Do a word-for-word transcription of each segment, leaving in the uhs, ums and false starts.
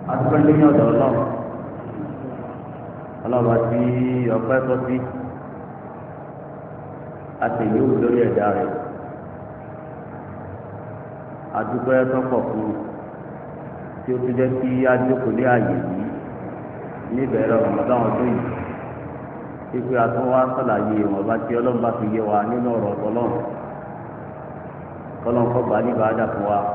adúpẹ́ lẹ́yìn ọ̀dọ̀ ọlọ́run ọlọ́run àti ọpẹ́ tó sí àtẹ̀yẹ́wò lórí ẹ̀dá rẹ̀ adúpẹ́ tó pọ̀ fún tí ó ti jẹ́ kí adjókòó lé ààyè yìí níbẹ̀rẹ̀ ọ̀mọ̀dá ọdún yìí pípé atúnwá sàlàyé ìwọ̀nba tí ọlọ́run bá fi yé wa nínú ọ̀rọ̀ ọ̀tọ̀lọ́run kọ́lọ́n kọ́ gbà níbà á dà fún wa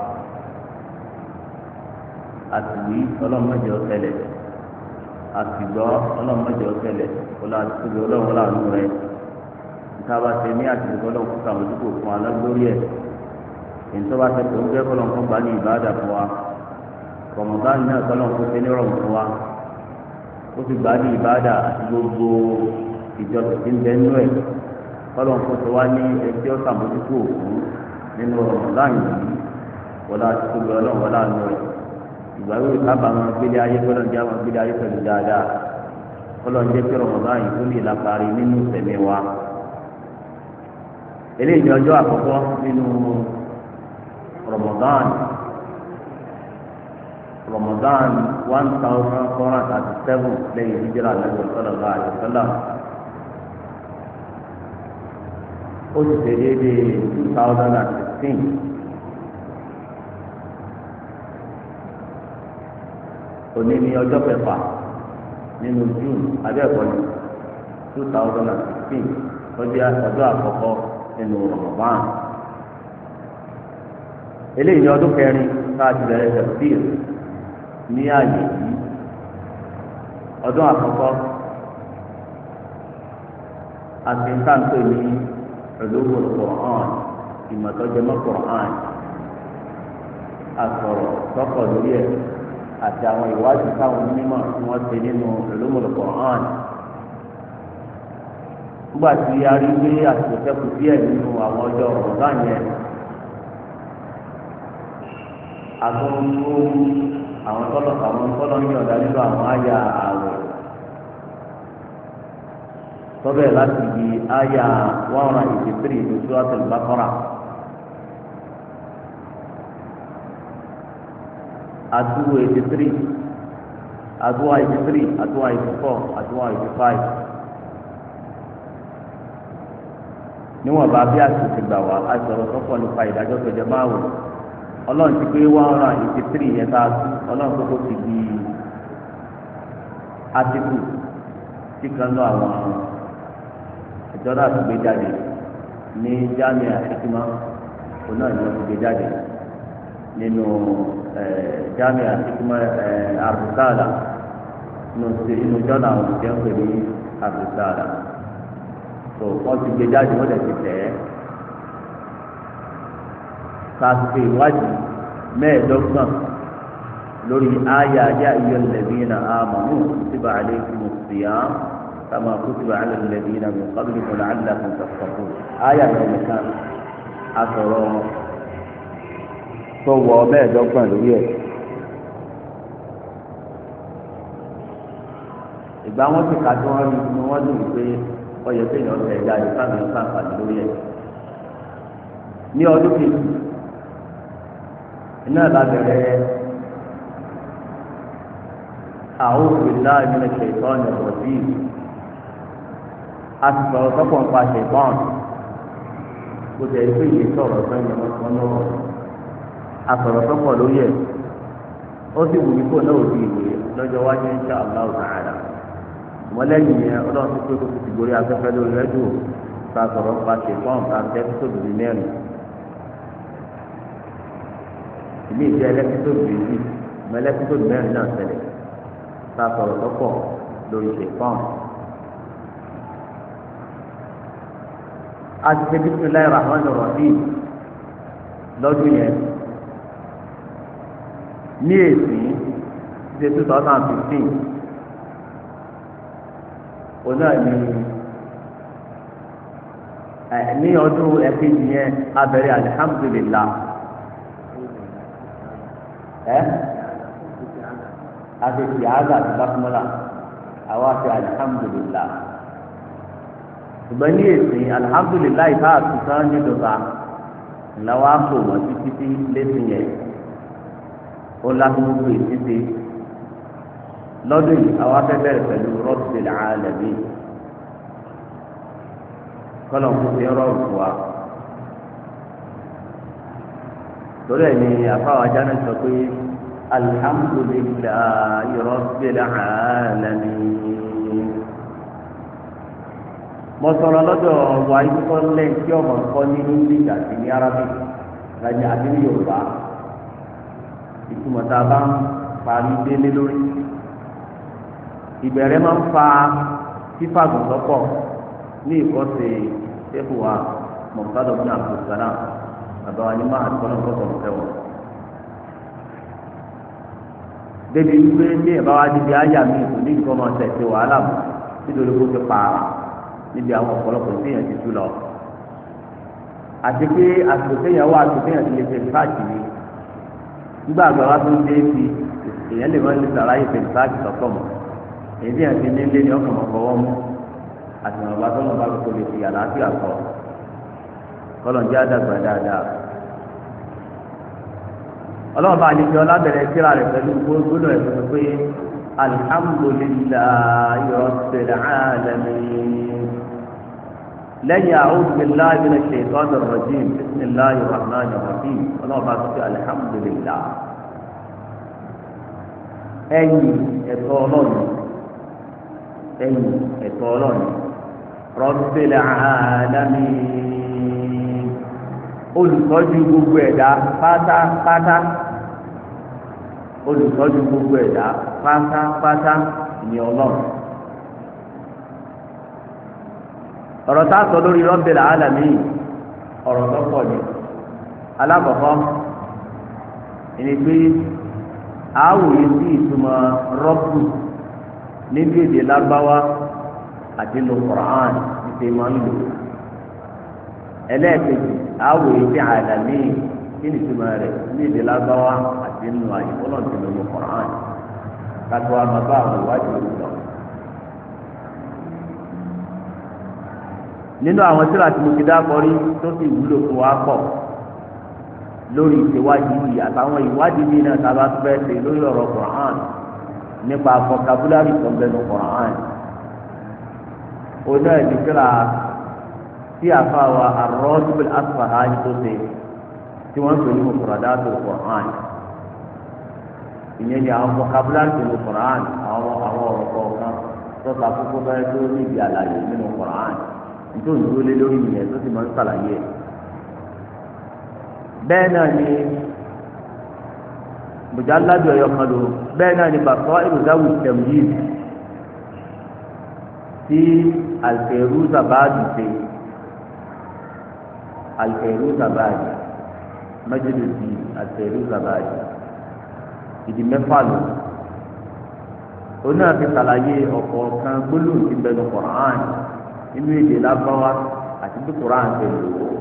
àtìwí ọlọ́run mẹ́jọ tẹ́lẹ̀ àtìgbọ́ ọlọ́run mẹ́jọ tẹ́lẹ̀ kọ́lá àtìgbò ọlọ́run láàánú rẹ̀ níta bá ṣe ní àtìgbò ọlọ́run kó sàmójúkò fún alágbórí ẹ̀ èyí bá ṣe tó ń jẹ́ kọ́lọ́n kọ́ gbà ní ìbà á dà fún wa kọ̀mọ̀gáàlì náà kọ́lọ́n kó ṣe ní rọ̀rùn fún wa ó ti gbà ní ìbà á dà àti gbogbo ìjọ tòṣì ń bẹ nínú ẹ̀ kọ́lọ́n kó ṣe wá ní ẹjọ́ sàmójúkò fún nínú Ramadan yìí wọlé àtúntò ọlọ́run wọlé àánú rẹ̀ ìgbà wo ìkábà máa gbélé ayé kọ́lọ́ ń jẹ́ àwọn gbélé ayé pẹ̀lú dáadáa kọ́lọ́ ń jẹ́ pé Ramadan yìí tó lè lápárí nínú ìsẹ̀mí wa. eléyìí ni ọjọ́ àkọ́kọ́ nínú Ramadan Ramadan one thousand four hundred thirty seven lẹ́yìn hijira lẹ́yìn sallallahu alaihi wasallam. ó ti ṣe déédéé two thousand and sixteen. òní ní ọjọ́ kẹfà nínú June abẹ́ẹ̀kọ́ ní two thousand and sixteen ọjọ́ ọjọ́ àkọ́kọ́ nínú Ramadan. eléyìí ní ọdún kẹrin káàdì bẹ̀rẹ̀ tafsir ní ààyè yìí ọdún àkọ́kọ́ àti nǹkantó ní ulum al-Qur'an ìmọ̀tọ́jọmọ́ Qur'an àsọ̀rọ̀ sọ́kọ̀ lórí ẹ̀ àti àwọn ìwádìí táwọn onímọ̀ tí wọ́n ṣe nínú ulum al-Qur'an. nígbà tí a rí pé àsìkò sẹ́kù díẹ̀ nínú àwọn ọjọ́ Ramadan yẹn àtúntò àwọn tọ́lọ̀ àwọn tọ́lọ̀ ń yọ̀ǹda nínú àwọn àyà àwẹ̀ tọ́bẹ̀ láti di àyà one hundred eighty three ní Suratul Baqarah. àdúrà eighty three àdúrà eighty three àdúrà eighty four àdúrà eighty five níwọ̀n bá bí àtúntì gbà wá àìsọ̀rọ̀ sọ́kọ̀ nípa ìdájọ́ kẹjọ máa wò ọlọ́run ti pé one hundred eighty three yẹn tá a tú ọlọ́run tó kó ti di átíkù tí kan lọ àwọn ìjọba àti gbé jáde ní Jamia Hikma òun náà ni wọ́n ti gbé jáde nínú Jamia Hikma Ar-Risala nínú jọ́nà àwọn òṣìṣẹ́ ń pè ní Ar-Risala tó wọ́n ti gbé jáde wọ́n lè ti tẹ̀ ẹ́ káàkiri ìwádìí mẹ́ẹ̀ẹ́dọ́gbọ̀n lórí àyà yā ayyuhalladhīna āmanū kutiba ʿalaykumus ṣiyām kamā kutiba ʿalā alladhīna min qablikum la'allakum tattaqūn. àyà yẹn nìkan asọ̀rọ̀ tó wọ mẹ́ẹ̀ẹ́dọ́gbọ̀n lórí ẹ̀. ìgbà wọn ti kà tí wọn rí ni wọn lù pé ọyọ kéèyàn ọsẹ ẹja ìfàmì ìfàǹfààní lórí ẹ̀. ní ọdún kejì iná ìlàbẹ̀rẹ̀ a'udhu billahi minash shaitanir rajim a ti sọ̀rọ̀ sọ́kàn pa ṣẹ̀gbọ́n kó jẹ́ pé ìyè sọ̀rọ̀ sẹ́yìn wọn lọ́wọ́ a sọ̀rọ̀ sọ́kàn lórí ẹ̀ ó sì wù mí kó náà di ìwé lọ́jọ́ wájú insha Allah ta'ala mọ́lẹ́yìn yẹn ọlọ́run ti pé kó ti gorí afẹ́fẹ́ lórí rẹ́díò ta sọ̀rọ̀ pa ṣẹ̀gbọ́n ta tẹ́ tó dùn mẹ́rin ìmí ìjẹ ẹlẹkítọọdù méjì ọmọ ẹlẹkítọọdù mẹ́rin náà ṣẹlẹ̀ tá a sọ̀rọ̀ lọ́pọ̀ lórí ṣèpọn. a ti ṣe bismillahir rahmanir rahim lọ́dún yẹn ní èsì ṣe two thousand fifteen òun náà ní ní ọdún ẹ̀kejì yẹn abẹ́rẹ́ alihamudulilá. ẹ àti ìyáàgà àti bákúmọ́lá àwọn àti alihamudulilá ṣùgbọ́n ní èsì alihamudulilá ìfá àtúntàn ní dọ̀tà làwọn àpò wọn títí tí lẹ́sìn yẹn ó lágbóògbé títí lọ́dún yìí àwọn afẹ́ bẹ̀rẹ̀ pẹ̀lú Rabbil Alamin kọ́lọ̀ kó fi rọrùn fún wa torí ẹ̀ ní àfáwọn ajá náà sọ pé alhamdulillahi Rabbil Alamin mo sọ̀rọ̀ lọ́dọ̀ wa ikú lẹ́yìn tí ọmọ nǹkan ní English àti ní Arabic láti àti ní Yorùbá ìtumọ̀ tá a bá ń parí délé lórí ìbẹ̀rẹ̀ máa ń fa fífàgùn lọ́pọ̀ ní ìkọ́sẹ̀ ṣẹ́fù wa mọ̀tàdọ̀ ní àbùsàlà bàbá wa ní máa àti kọ́nọ́kọ́sọ̀ fẹ́wọ̀n. débi wípé ní ẹ̀bá wa níbi àyà mi kò ní nǹkan máa tẹ̀sí wàhálà mọ́ nítorí kó ti pààrà níbi àwọn ọ̀pọ̀lọpọ̀ téèyàn ti tú lọ. àti pé àsìkò téèyàn wà àsìkò téèyàn ti lè ṣe fáàkì ni nígbà àgbà wa tó ń dé fi èèyàn lè máa ń lè sàlàyé ṣe fáàkì sọ́kọ̀ mọ́ èyí tí àti ní ilé ni ọkàn ọkọwọ́ mú àti ọ̀nà bàtọ́ náà bá kó lè fi àlàáfíà kọ́ kọ́lọ̀ ń jẹ́ àdàgbà dáadáa. ọlọ́run bá a lè fi ọlábẹ̀rẹ̀ síra rẹ̀ pẹ̀lú gbóná ẹ̀ tó pé alhamdulillahi rabbil alamin lẹ́yìn a'udhu billahi minash shaitanir rajim bismillahir rahmanir rahim ọlọ́run bá a tó fi alhamdulillah ẹ̀yìn ẹ̀tọ́ ọlọ́run ẹ̀yìn ẹ̀tọ́ ọlọ́run Rabbil Alamin olùtọ́jú gbogbo ẹ̀dá pátápátá olùtọ́jú gbogbo ẹ̀dá pátápátá ní ọlọ́run. ọ̀rọ̀ tá a sọ lórí Rabbil Alamin ọ̀rọ̀ tó pọ̀ ní alákọ̀ọ́kọ́ ẹni pé àwòye sí ìtumọ̀ rọ́pù níbi èdè lágbáwá àti lu Qur'an ti máa ń lò ẹlẹ́ẹ̀kejì àwòye sí àlàmì kí ni ìtumọ̀ rẹ̀ ní èdè lágbáwá àti nù àyè kọ́nà ti lu Qur'an kátó wa máa bá àwọn ìwádìí lò lọ. nínú àwọn tí wàá ti mo ti dá kọrí tó sì wúlò fún wa pọ̀ lórí ìṣèwádìí yìí àtàwọn ìwádìí mi náà sábà tó bẹ́ẹ̀ ṣe lórí ọ̀rọ̀ Qur'an nípa vocabulary tó ń bẹ ní Qur'an oná ìdíkìlá tí àfàwà ar-Ratib al-Asfahani tó ṣe tí wọ́n ń pè ní mufradatul Qur'an ìyẹn ni àwọn vocabulary tó ní Qur'an àwọn àwọn ọ̀rọ̀ kọ̀ọ̀kan tó ta kókó bẹ́ẹ̀ tó níbi àlàyé nínú Qur'an nítorí ìdúró lé lórí ìyẹn tó sì máa ń ṣàlàyé ẹ̀. bẹ́ẹ̀ náà ni mujalladu ẹ̀yọ̀ kan lò bẹ́ẹ̀ náà ni Basairu Zawi Tamyiz tí Al-Fairuzabadi ṣe Al-Fairuzabadi Majlisi Al-Fairuzabadi ìdí mẹ́fà lò oní àti ṣàlàyé ọ̀kọ̀ọ̀kan gbólóhùn ti bẹnu Qur'an nínú èdè lábáwá àti bí Qur'an ṣe lò ó.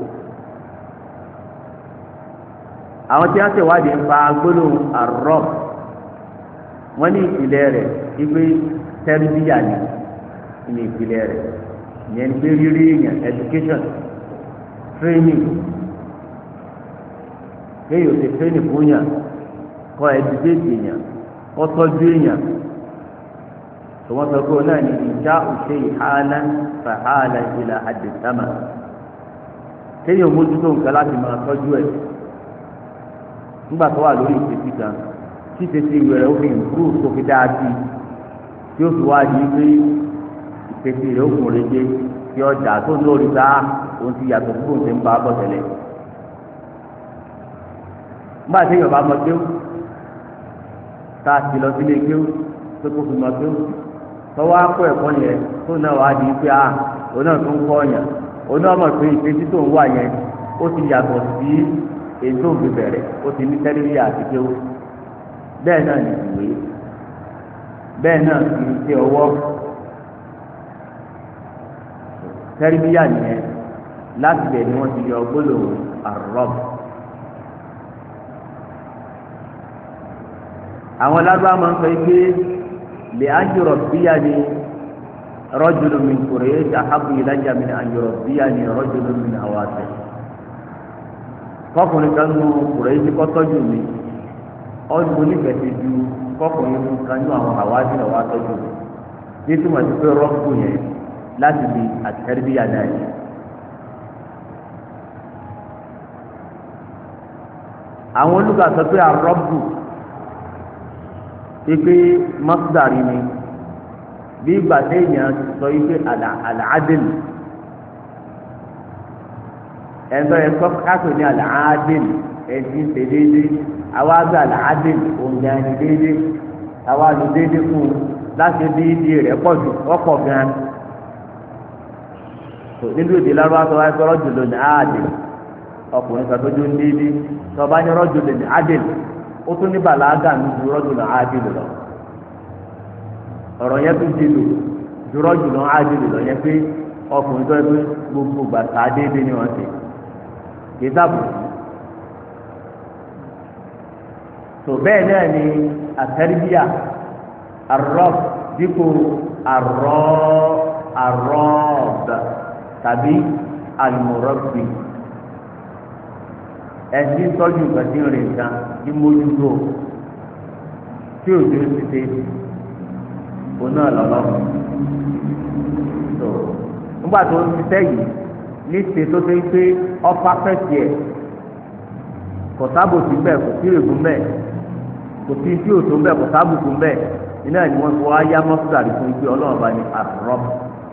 àwọn tí wọ́n ṣèwádìí ń fa gbólóhùn ar-Rabb wọ́n ní ìpìlẹ̀ rẹ̀ ìgbé tẹ́rìbíyà ni ní ìpìlẹ̀ rẹ̀ ìyẹn ní pé rírí èèyàn education training kéèyàn ṣe training fún yàn kọ́ educate èèyàn kọ́ tọ́jú èèyàn tòwọ́n sọ pé náà ní ìjà òṣè ìhálà fàhálà ìlà àdìsámà kéèyàn mójútó nǹkan láti máa tọ́jú ẹ̀ nígbà tó wà lórí ìṣesí kan tí ìṣesí ìwé rẹ̀ ó fi improve tó fi dáa sí tí ó fi wá di pé ìṣesí rẹ̀ ó kún rege tí ọjà tó ń lórí sáà òun ti yàtọ̀ fún òun ti ń bá a bọ̀ tẹ́lẹ̀. nígbà tí yorùbá mọ kéwù tá a ti lọ sílé kéwù tó kó fi mọ kéwù tọwọ́ akọ ẹ̀kọ́ yẹn tó náà wá di pé a òun náà tó ń kọ́ ọ̀yàn òun náà mọ̀ pé ìṣesí tó ń wà yẹn ó ti yàtọ̀ sí ètò òfin bẹ̀rẹ̀ ó ti ní tẹ́lifíà àti kéwù bẹ́ẹ̀ náà ní ìwé bẹ́ẹ̀ náà kì í ṣe ọwọ́ tẹ́lifíà nìyẹn láti bẹ̀ ni wọ́n ti yọ gbólóhùn ar-Rabb. àwọn lábàá máa ń sọ pé lè ájúrọ̀ bíyà ni rajulun min Quraysh ahabbu ilayya min an yurabbiyani rajulun min Hawazin. kọkùnrin kan nù Quraysh kọ́ tọ́jú mi ọdún onífẹ̀ẹ́ ju kọkùnrin fún kan ní àwọn àwájú náà wá tọ́jú rẹ̀ ní túmọ̀ sí pé rọ́pù yẹn láti di àtẹ́rẹ́bíyà náà yẹn. àwọn olùkọ́ sọ pé àrọ́bù pípé mọ́sídàrí ni bí ìgbà téèyàn sọ yìí pé àlàádìlì ẹ̀ńtọ́ yẹn kọ́ káàtó ní àlàádìlì ẹ̀sìn ṣe déédéé àwa gbé àlàádìlì òǹdà ẹni déédéé àwa lò déédéé fún un láti déédéé rẹ̀ pọ̀ jù ọ̀pọ̀ gan-an nínú èdè lárúbá tó wáyé kọ́rọ́ jùlọ ní àádìlì ọkùnrin kan tó jó ń déédéé tó bá ní rọ́jò lè ní àádìlì ó tún ní bàlágà ní ju rọ́jò lọ àádìlì lọ ọ̀rọ̀ yẹn tún di lò ju rọ́jò lọ àádìlì lọ yẹn pé ọkùnrin tó yẹ pé gbogbo gbàtà déédéé ni wọ́n ti kì í sábò tó bẹ́ẹ̀ náà ni àtẹ́rìbíà arọ́b dípò arọ́ arọ́b tàbí àlùmọ̀rọ́bì ẹni tọ́jú ìgbàdí rìn kan ní mójútó tí òjò ti dé òun náà lọ́lọ́ tó nígbà tó ń ṣiṣẹ́ yìí ní ṣe tó ṣe pé ọ́pá fẹ́ẹ̀sì ẹ̀ kò sábòsí bẹ́ẹ̀ kò sí ìrègùn bẹ́ẹ̀ kò sí tí òtó bẹ́ẹ̀ kò sábùkù bẹ́ẹ̀ iná ni wọ́n fi wá yá mọ́sítàrí fún ipe ọlọ́run bá ní àrọ́b.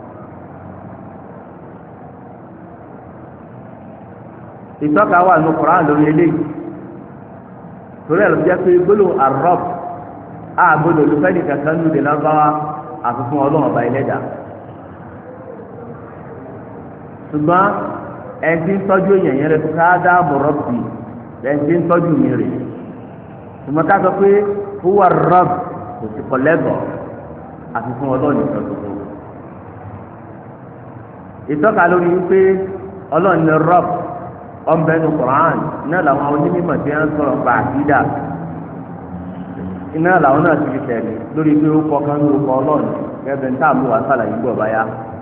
ìtọ́ka wà ní Kùránì lórí eléyìí torí ẹ̀ ló jẹ́ pé gbólóhùn àrọ́b àgbọ̀dọ̀ olùfẹ́ nìkan kan lóde lágbáwá àfikún ọlọ́run ọba ẹlẹ́dàá ṣùgbọ́n ẹni tí ń tọ́jú èèyàn yẹn rẹ̀ ká dá mọ̀rọ́bì ẹni tí ń tọ́jú mi rè ṣùgbọ́n ká sọ pé fúwà rọ́b kò sí kọ́lẹ́gọ̀ àfikún ọlọ́run nìkan tuntun ìtọ́ka lórí wípé ọlọ́run ní rọ́b ọ̀nbẹ́nu Qur'an iná làwọn onímọ̀ tí wọ́n sọ̀rọ̀ pa àkídà iná làwọn náà ti fi tẹ̀lé lórí pé ó kọ́ kán ló kọ́ ọlọ́run kẹ́bẹ̀ ní táàmù wà sálàyé gbọ̀ báyà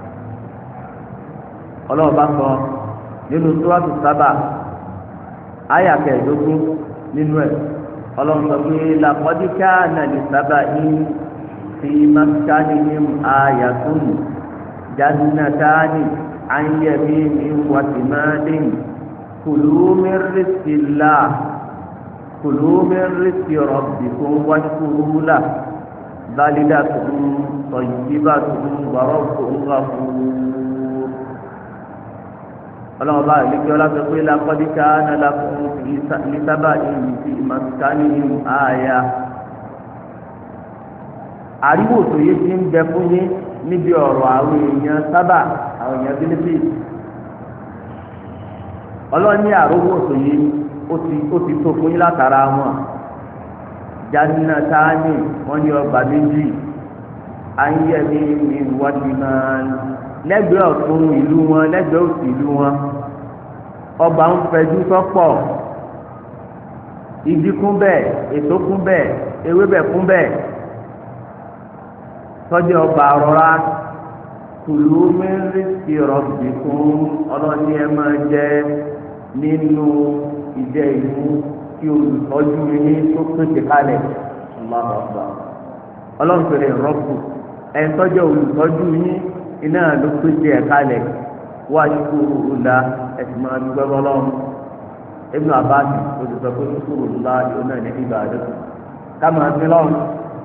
ọlọ́run bá sọ nínú Suratu Saba àyà kẹẹ̀ẹ́dógún nínú ẹ̀ ọlọ́run sọ pé laqad kana li saba'in fi maskanihim ayatun jannatani an yaminin wa shimalin kulu min rizqillah kulu min rizqi rabbikum washkuru lahu balidatun tayyibatun wa rabbun ghafur. ọlọ́run bá ìlú kí ọlá sọ pé laqad kana lakum li saba'in fi maskanihim aya. àríwò tó yé ti ń bẹ fún yín níbi ọ̀rọ̀ àwọn èèyàn sábà àwọn èèyàn bílíbì. ọlọ́run ní àrówó tó yé ó ti ó ti tó fún yín látara wọn. jannatani wọ́n ní ọgbà méjì ayẹyẹ ní ìwádìí máa ń lẹ́gbẹ̀ẹ́ ọ̀tún ìlú wọn lẹ́gbẹ̀ẹ́ òsì ìlú wọn ọba ń fẹjú sọ́pọ̀ igi kún bẹ́ẹ̀ èso kún bẹ́ẹ̀ ewébẹ̀ kún bẹ́ẹ̀ tọ́jú ọba rọra kùlù mẹ́rìndínlẹ́sì rọ̀bì fún ọlọ́ni ẹ máa jẹ nínú ìjẹ ìlú tí olùtọ́jú yín tó pèsè kalẹ̀ ọlọ́run pèrè rọ́bù ẹ̀ tọ́jú olùtọ́jú yín iná ló pèsè ẹ̀ka lẹ̀ wá ṣùkúrú ńlá ẹ̀sìn máa dúpẹ́ bọ́lọ́run Ibn Abbas olùsọ pé ṣùkúrú ńlá yóò náà ní ìgbà àdó ká máa sin lọ́run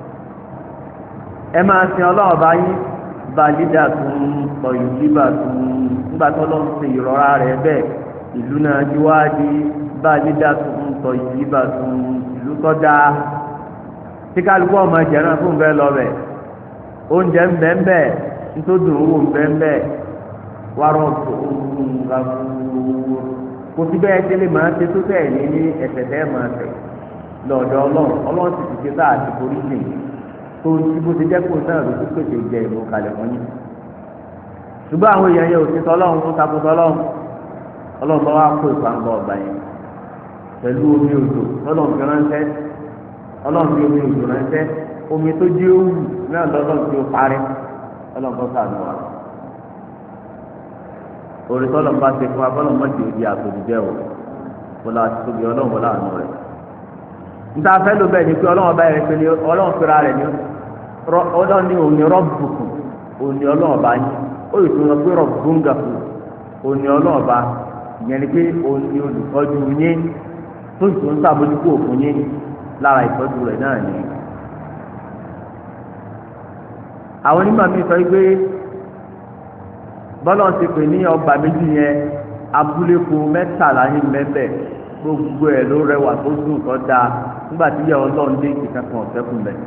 ẹ máa sin ọlọ́run bá yín balida tún tọ̀yìn bíbà tún nígbà tó lọ́n ṣe ìrora rẹ̀ bẹ́ẹ̀ ìlú náà ti wá di balida tún tọ̀yìn bíbà tún ìlú tó dáa tí kálukú ọmọ ìjẹ̀rán fún bẹ́ẹ̀ lọ bẹ̀ oúnjẹ ń bẹ́ẹ̀ bẹ́ẹ̀ nítorí owó nbẹ́nbẹ́ wàrọ̀ nga fúru kò sí bẹ́ẹ̀ tẹ́lẹ̀ máa ṣe tó tẹ̀ ní ní ẹ̀sẹ̀ tẹ́ máa tẹ̀ lọ́dọ̀ ọlọ́run ọlọ́run ti ti ṣe sáà ti forí sí i tó ti bó ti jẹ́ kó náà ló ti pèsè jẹ ìlú kalẹ̀ fún yín ṣùgbọ́n àwọn èèyàn yẹn ò ti tọ́lọ́run tó takò tọ́lọ́run ọlọ́run bá wá kó ìpàǹgọ́ ọ̀gbà yẹn pẹ̀lú omi òjò ọlọ́run fi ránṣẹ́ ọlọ́run fi omi òjò ránṣẹ́ omi tó jí ó wù náà lọ́lọ́run fi ó parẹ́ ọlọ́nkọ́ sànù wa orí tọ́lọ̀ bá ṣe fún abọ́lọ̀ mọ́tì òdi àtòjìjẹ́ o kó la ti tóbi ọlọ́run wọlé àánú rẹ̀ níta fẹ́ ló bẹ́ẹ̀ ni pé ọlọ́run bá yẹn pé ọlọ́run fẹ́ra rẹ̀ ní ọlọ́run ní òní rọ́bùkù òní ọlọ́run bá yín ó yìí tó lọ pé rọ̀bùngàfù òní ọlọ́run bá ìyẹn ni pé òní olùtọ́jú yín tó yìí tó ń sàbójúkú òfin yín lára ìtọ́jú rẹ̀ náà ni. àwọn onímọ̀ mi sọ pé bọ́lá ti pè ní ọgbà méjì yẹn abúlé fún mẹ́tàlá ní mẹ́fẹ̀ gbogbo ẹ̀ ló rẹwà tó dùn tó dáa nígbà tí ìyá ọlọ́run dé ìkẹ̀kẹ́ kan ọ̀fẹ́ fún bẹ́ẹ̀.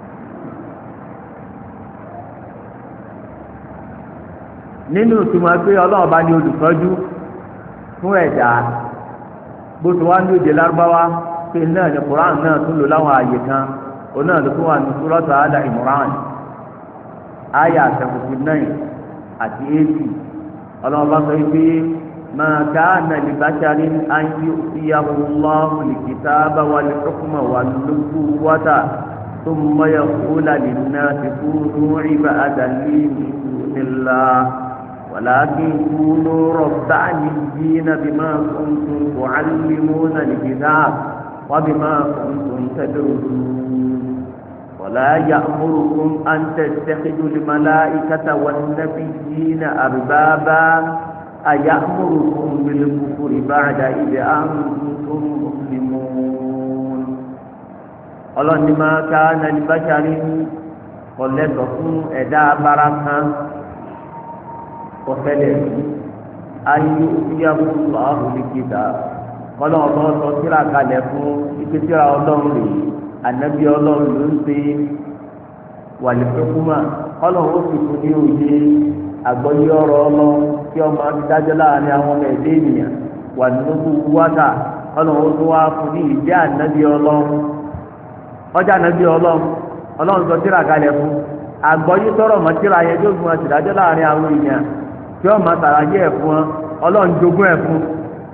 nínú ìtumọ̀ pé ọlọ́run bá ní olùtọ́jú fún ẹ̀dá bó ti wá ní òde lárúbáwá pé náà ní Quran náà tún lò láwọn ààyè kan òun náà ló fún wa ní Suratu Ala Imran àyà seventy nine àti eighty ọlọ́run bá sọ pé ma kana li basharin an yu'tiyahu Allahu al-kitaba wal-hukma wan-nubuwwata thumma yaqula lin-nasi kunu ibadan li min dunillah walakin kunu rabbaniyina bima kuntum tu'allimuna al-kitab wa bima kuntum tadrusun ولا يأمركم أن تتخذوا الملائكة والنبيين أربابا أيأمركم بالكفر بعد إذ أنتم مسلمون ọlọ́ni máa ká nàlìbáṣárí kọ̀lẹ́tọ̀ fún ẹ̀dá abáraka kọfẹ́lẹ̀ ayé òfìyàwó lọ́hùn lìkìtà kọ́lọ́ ọ̀tọ̀ ọ̀tọ̀ síra kalẹ̀ fún ìpèsèrà ọlọ́run rèé anabi ọlọ́run ló ń ṣe wàlẹ́fẹ́kúmà ọlọ́run ó sì fún ní òye àgbọ́yé ọ̀rọ̀ ọlọ́run tí ọmọ adájọ́ láàrin àwọn ọmọ ẹ̀dẹ́ ènìyàn wà nínú wáta ọlọ́run ó tún wá fún ní ìdí anabi ọlọ́run ọjà anabi ọlọ́run ọlọ́run sọ tírà kalẹ̀ fún àgbọ́yé tọrọ mọ́ tírà yẹn tó fún aṣèdájọ́ láàrin àwọn èèyàn tí ọmọ àtàràjẹ́ ẹ̀ fún ọlọ́run jogún ẹ̀ fún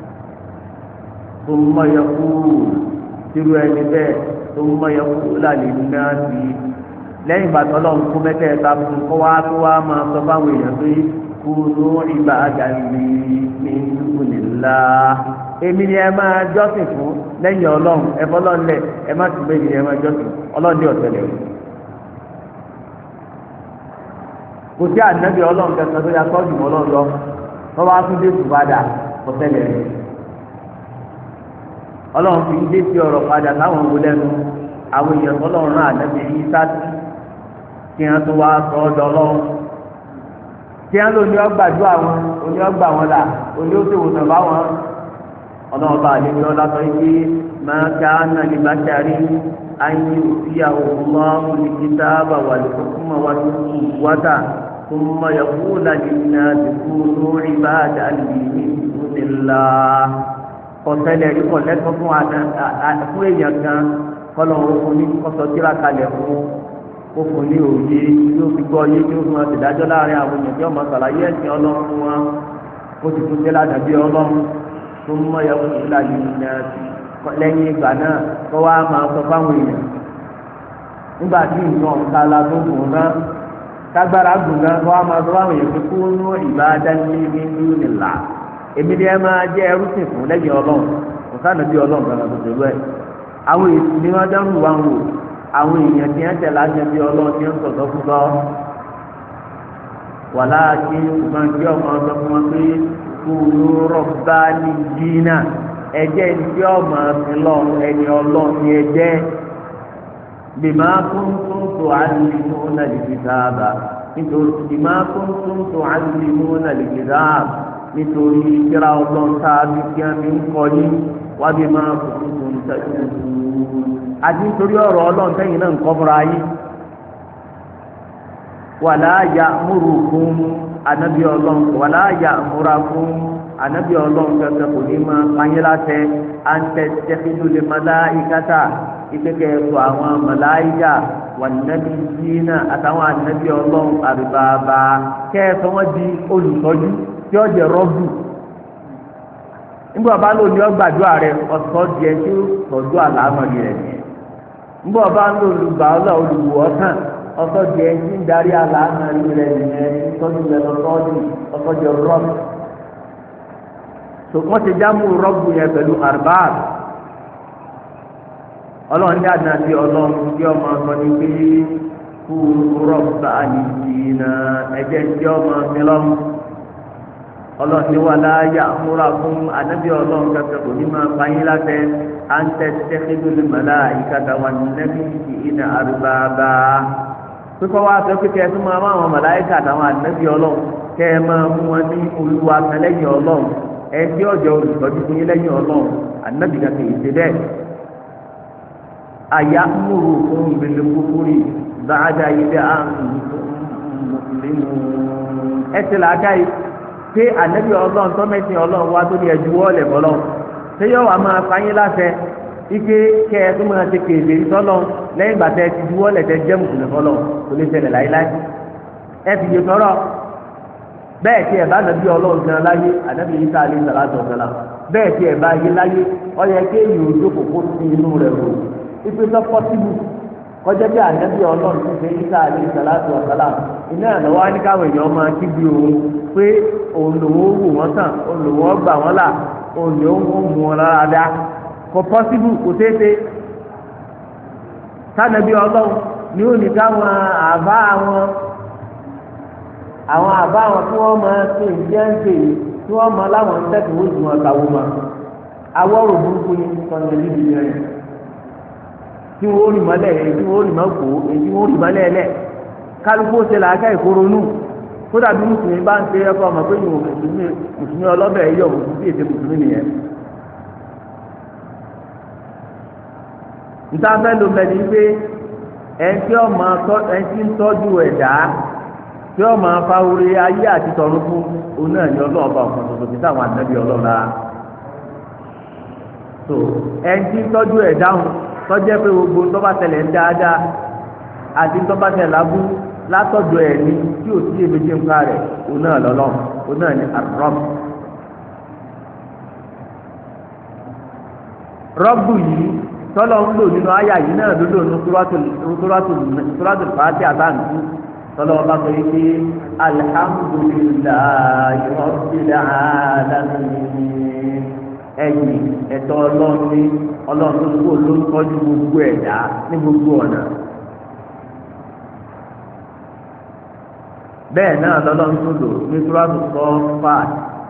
tó mọ yẹ kú tírú ẹni bẹ́ẹ̀ tó mọ yẹ kó lálẹ́ nínú àti lẹ́yìn ìgbà tó lọ́n kó mẹ́tẹ̀ẹ̀ta fún kó wá tó wá máa sọ fáwọn èèyàn pé kú ló ìgbà àgàlì ní dúkù nílá èmi ni ẹ máa jọ́sìn fún lẹ́yìn ọlọ́run ẹ fọlọ́n lẹ̀ ẹ má tún bẹ́ẹ̀ ni ẹ máa jọ́sìn ọlọ́run ní ọ̀tẹ̀lẹ̀ o. kò sí ànábì ọlọ́run kẹsàn-án tó yà sọ́ọ̀dù mọ́ ọlọ́run lọ wọ́n wá tún dé tùbádà ọ̀tẹ̀lẹ̀ rẹ̀ ọlọ́run fi dé sí ọ̀rọ̀ padà láwọn wo lẹ́nu àwọn èèyàn ọlọ́run náà ànábì yìí sáàtì kí wọ́n tó wá sọ ọ́ dọ́lọ́run kí wọ́n lò ní ọgbàdo àwọn oní ọgbà wọn là oní ó tèwò nàbà wọn ọlọ́run bá àlejò ọlọ́sọ yìí máa ká nàlẹ́ bá sáré ayé òfìyàwó ọlọ́run ní kitaba wal hukma wal nubuwwata thumma yaqulu lin-nasi kunu ibadan li min dunillah kọtẹlẹ ikọ lẹtọ fún fún èèyàn kan kọlọ òfin ní kọsọ tíra kalẹ̀ fún òfin ní òye yóò fi gbọ́ yé yóò fún ọtí dájọ́ láàrin àwọn èèyàn tí wọn máa sàlàyé ẹ̀sìn Ọlọ́run fún wọn ó ti tún tẹ́lẹ̀ àdàbí Ọlọ́run tó mọ ẹ̀kọ́ ìlà yìí lẹ́yìn ìgbà náà kọ́ wa máa sọ fáwọn èèyàn nígbà tí nǹkan ọ̀tala tó gùn náà tágbára gùn náà kọ́ wa máa sọ fáwọn èèyàn pé kó nú ìbá dání ní ìlú nìlá èmi ni ẹ máa jẹ ẹrúsìn fún lẹ́yìn Ọlọ́run kò sáà bí Ọlọ́run kan tó tó lọ ẹ àwọn èsì ni wọn dẹrù wá wò àwọn èèyàn tí wọn tẹlẹ àjẹ bí Ọlọ́run tí wọn sọdọ fún lọ wàlá kí wọn kí ọmọ ọsọ fún wọn pé kúrú rọba ní dínà ẹjẹ ìdí ọmọ ọsìn lọ ẹni Ọlọ́run ni ẹjẹ bìmá kúntùn tó àlùmí náà lè fi sáábà nítorí bìmá kúntùn tó àlùmí náà lè fi sáábà nítorí kíra ọlọ́run sáábì kí wọ́n fi ń kọ́ yín wábí máa fòkú tó ń tẹ́jú àti nítorí ọ̀rọ̀ ọlọ́run tẹ́yìn náà ń kọ́ fúnra yín wàlá ya'murukum ànábì ọlọ́run wàlá ya'murukum ànábì ọlọ́run kẹsẹ̀ kò ní máa pààyàn láṣẹ à ń tattakhidhu lil malaikata ìkẹ́kẹ́ ẹ̀sọ́ àwọn màláíkà wan nabiyina àtàwọn ànábì ọlọ́run àbíbàbà kẹ́ẹ̀sọ́ wọn di olùtọ́jú tí ó jẹ rọ́bù nígbà bá lò ní ọgbàdúrà rẹ ọ̀sọ́ di ẹ tí ó tọ́jú àlámọ̀lì rẹ nígbà bá lò olùgbà ọlọ́ olùwò ọ̀tàn ọ̀sọ́ di ẹ tí ń darí àlámọ̀lì rẹ nìyẹn tọ́jú rẹ lọ́sọ́ọ́dì ọ̀sọ́ di rọ́bù tó wọ́n ti jámù rọ́bù yẹn pẹ̀lú arbab ọlọ́run ní àdínà sí ọlọ́run tí ọmọ sọ ní pé kú rọ́bà nìyína ẹ̀jẹ̀ tí ọmọ mi lọ́mú ọlọ́run ní wà láyà múra fún ànábì ọlọ́run kẹfẹ́ kò ní máa fa yín látẹ à ń tẹ́tẹ́ kékeré mọ́lá ìkàtà wà nẹ́bí ìnà àrùbáàbá pípọ́ wá sọ pé kẹ́ ẹ tún máa máa wọn màláìkà àtàwọn ànábì ọlọ́run kẹ́ ẹ máa mú wọn ní olúwa kan lẹ́yìn ọlọ́run ẹ tí ọjọ́ olùtọ́jú fún yín lẹ́yìn ọlọ́run ànábì kan kì í ṣe bẹ́ẹ̀ àyà múru fún ìbílẹ̀ kúkúrì bàdà ilé àrùn mùsùlùmí ẹ ti là á ká yìí pé ànábì ọlọ́run tọ́mẹ́sìn ọlọ́run wá tó ní ẹjú wọ́ọ̀lẹ̀ bọ́lọ́run ṣé yóò wá máa fáyín láṣẹ ike kẹ ẹ tó máa ṣe kéde sọlọ lẹ́yìn ìgbà tẹ ti juwọ́ lẹ̀ tẹ jẹ́ mùsùlùmí fọlọ́ kò lè ṣẹlẹ̀ láíláí ẹ ti yé sọ̀rọ̀ bẹ́ẹ̀ tí ẹ bá nàbí ọlọ́run gan láyé ànábì yìí sáà lè sàlá tó ọ̀gá la bẹ́ẹ̀ tí ẹ bá yé láyé ọyẹ kéèyàn ojú kòkó sí inú rẹ̀ rò ipe tó pọ́sibú kọjá bí ànábì ọlọ́run ti ṣe yìí sáà lè sàlá tó ọ̀gá la iná ànáwó ní káwọn èèyàn máa kíbi òun pé òun lòun ó wù wọ́n tàn òun lòun ó gbà wọ́n là òun lòun ó mú wọn lára dá kò pọ́sibú kò tètè sànàbí ọlọ́run ni ó ní káwọn àbá àwọn àwọn àbá àwọn tí wọ́n máa ṣe ìjẹ́ ń ṣe yìí tí wọ́n máa láwọn ń tẹ̀sí wọ́n jùmọ̀ kàwé ma awọ́rò burúkú ni sọ̀nà níbi yẹn tí wọ́n rì mọ́lẹ̀ èyí tí wọ́n rì mọ́ kó èyí tí wọ́n rì mọ́lẹ̀ lẹ̀ kálukú ṣe làákà ìkóró nù kódà bí mùsùlùmí bá ń ṣe ẹ̀kọ́ ọmọ pé yìí mùsùlùmí ọlọ́bẹ̀ yọ̀ mùsùlùmí èdè mùsùlùmí nìyẹn. ntafẹ́ ló bẹ̀ ní pé ẹtí ọmọ ẹtí ń tọ́jú ẹ̀dá tí ọmọ afáwúre ayé àti tọ̀run fún òun náà ní ọlọ́ọ̀bá ọ̀kan tuntun tí táwọn ànábì ọlọ́ọ̀la tó ẹtí ń tọ́jú ẹ̀dá hùn tọ́jẹ́ pé gbogbo tó bá tẹ̀lé ń dáadáa àti tó bá tẹ̀lé abú látọ̀dọ̀ ẹ̀ ní tí ò sí èméjì ńká rẹ̀ òun náà lọ́lọ́ òun náà ní àrọ́b rọ́bù yìí tọ́lọ̀ ń lò nínú àyà yìí náà ló lò ní suratul Fatiha àtàǹtí tọ́lọ̀ ọba sọ yìí pé alhamdulillahi rabbil alamin ẹ̀yìn ẹ̀tọ́ ọlọ́run ní ọlọ́run tó kó ló ń tọ́jú gbogbo ẹ̀dá ní gbogbo ọ̀nà bẹ́ẹ̀ náà lọ́lọ́run tó lò ní suratul Saffat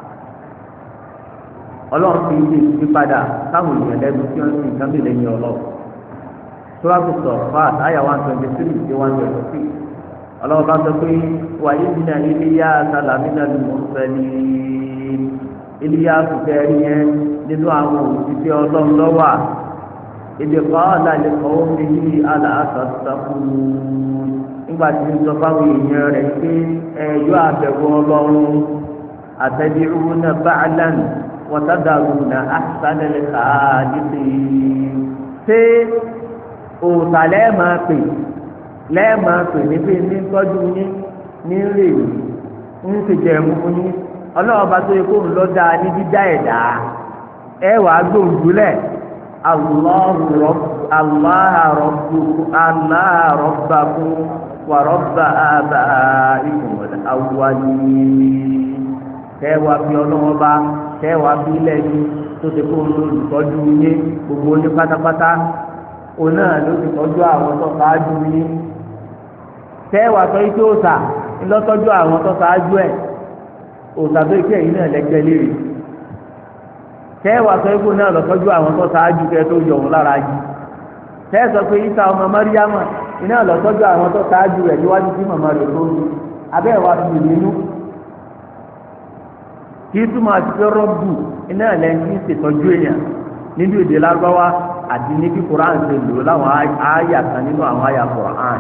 ọlọ́run fi ilé ìgbé padà táwọn èèyàn lẹ́nu tí wọ́n ti nǹkan bí lẹ́yìn ọlọ́run suratul Saffat àyà one twenty three to one twenty six ọlọ́run bá sọ pé wàyí nínú Ilyá sàlámínà al-mursalin Ilyá fìfẹ́rí yẹn nínú àwọn òṣìṣẹ́ ọlọ́run lọ́wà èdè qala li qawmihi ala tattaqun nígbà tí ń sọ fáwọn èèyàn rẹ̀ pé ẹ̀yọ́ àbẹ̀wò ọlọ́run atad'una ba'lan wọ́tàdàrúnà àṣàlẹ̀ àdìsí ṣé òòtà lẹ́ẹ̀máa pè lẹ́ẹ̀máa pè níbi ní tọ́jú yín ní rè ń ṣèjẹ́ mú yín ọlọ́wọ́ bá tó yẹ kó ń lọ dáa ní dídá ẹ̀dá ẹ wàá gbòǹdúlẹ̀ Allaha rabbakum wa rabba abaikum al-awwalin kẹwàá fi ọlọ́wọ́ bá kẹwàá bí lẹ́yìn tó ti kó olùtọ́jú yín gbogbo ní pátápátá òun náà ló ti tọ́jú àwọn tó ṣáájú yín kẹwàá sọ ike òòṣà ńlọ́tọ́jú àwọn tó ṣáájú ẹ̀ òòṣà tó ike yìí náà lẹ́gbẹ́ léèrè kẹwàá sọ ike náà lọ́tọ́jú àwọn tó ṣáájú kẹ tó yọ òun lára yìí kẹ sọ pé Ìsá ọmọ Máríyámà iná lọ́tọ́jú àwọn tó ṣáájú rẹ̀ níwájú sí màmá rẹ̀ tó ń abẹ́ ìwà fi nínú kí túmọ̀ àti pé rọ́bù iná ẹ̀lẹ́yìn ń ṣètọ́jú èèyàn nínú èdè lágbáwá àti ní kí Quran ṣe lò láwọn àyà kan nínú àwọn àyà Quran.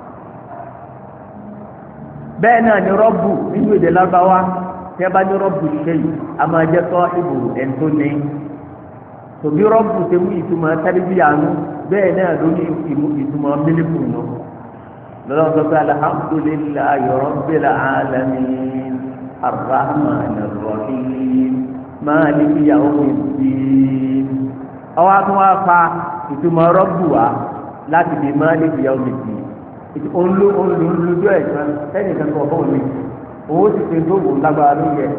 bẹ́ẹ̀ náà ni rọ́bù nínú èdè lágbáwá tẹ́ bá ní rọ́bù ṣe yìí a máa jẹ́ sọ ìbò ẹ̀ńtó ní. tòbí rọ́bù ṣe mú ìtumọ̀ tẹ́lifíyàánú bẹ́ẹ̀ náà ló ní ìtumọ̀ mílíkù nù. lọ́dọ̀ sọ pé alhamdulillahi rabbil alamin. الرحمن الرحيم مالك يوم الدين ọwọ́ tó wá fa ìtumọ̀ rọ́bù wa láti di مالك يوم الدين olú olú olùdó ẹ̀sán sẹ́yìn kankan ọ̀bọ̀n òní owó ti fi tó wò lágbára ló yẹ.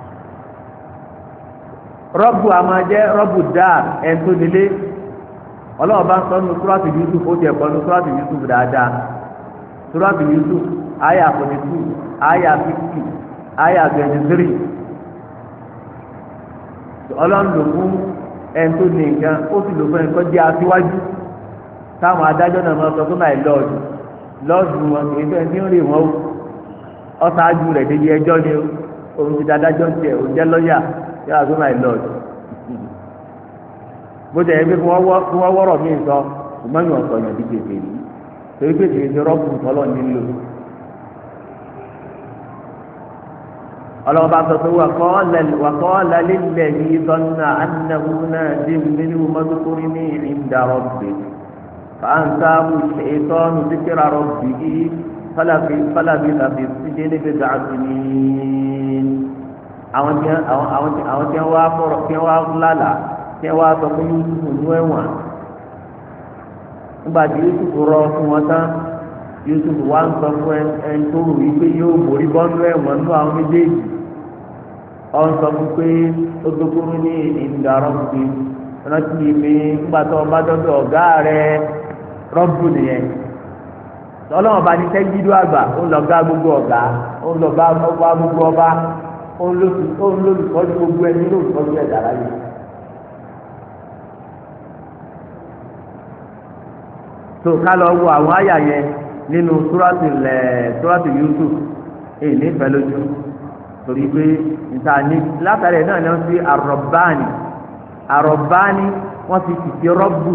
rọ́bù a máa jẹ́ rọ́bù dáa ẹ̀ńtó nílé ọlọ́wọ́ bá ń sọ nínú súrátù Yusuf ó ti ẹ̀kọ́ nínú súrátù Yusuf dáadáa súrátù Yusuf àyà forty two àyà fifty àyà twenty three ọlọ́run lò fún ẹni tó ní nǹkan ó sì lò fún ẹni tó jẹ́ aṣíwájú táwọn adájọ́ náà máa sọ fún my lord lọ́ọ̀dù wọn kì í fẹ́ ní rè wọ́n ó ṣáájú rẹ̀ débi ẹjọ́ ni òun ti dádájọ́ ń tiẹ̀ òun jẹ́ lọ́ọ̀yà yàrá fún my lord bó jẹ́ ẹgbẹ́ fún wọ́n wọ́rọ̀ mí sọ ṣùgbọ́n yóò sọ yàn dídè tèmi torí pé tèmi ti rọ́pù tọ́lọ̀ nílò ọlọ́wọ́ bá sọ pé wàkọ́ lálẹ́ yìí dọ́nà anáwó náà dé nínú mọ́tòkúrí ní ìdá rọ́bì fàǹsáàmù ṣètọ́nù síkírà rọ́bì yìí fọlábí fọlábí tàbí sídé níbi dàgbìní àwọn tí wọ́n wá fọ́rọ̀ tí wọ́n wá lálàá tí wọ́n á sọ fún Yusuf ní ẹ̀wọ̀n nígbà tí Yusuf rọ fún wọn tán Yusuf wá ń sọ fún ẹni tó rò wípé yóò borí bọ́ńdú ẹ̀wọ̀n nínú àwọn méjèèjì ọ ń sọ fún pé ó dókòrò ní ìdàrọ́ sí rántí mi nígbà tó ọba dọ́dọ̀ ọ̀gá rẹ rọ́bù nìyẹn ọlọ́wọ́n bá ní sẹ́yìndú àgbà ó lọ gá gbogbo ọ̀gá ó lọ bá ọba gbogbo ọba ó ń lólùkọ́jú gbogbo ẹni lólùkọ́jú ẹ̀dá láyé. tó ká lọ wo àwọn àyà yẹn nínú súrátì lẹ súrátì Yusuf èyí nífẹ̀ẹ́ lójú torí pé níta ní látàrí ẹ̀ náà ni wọ́n fi àrọ̀báàní àrọ̀báàní wọ́n fi tìtì rọ́bù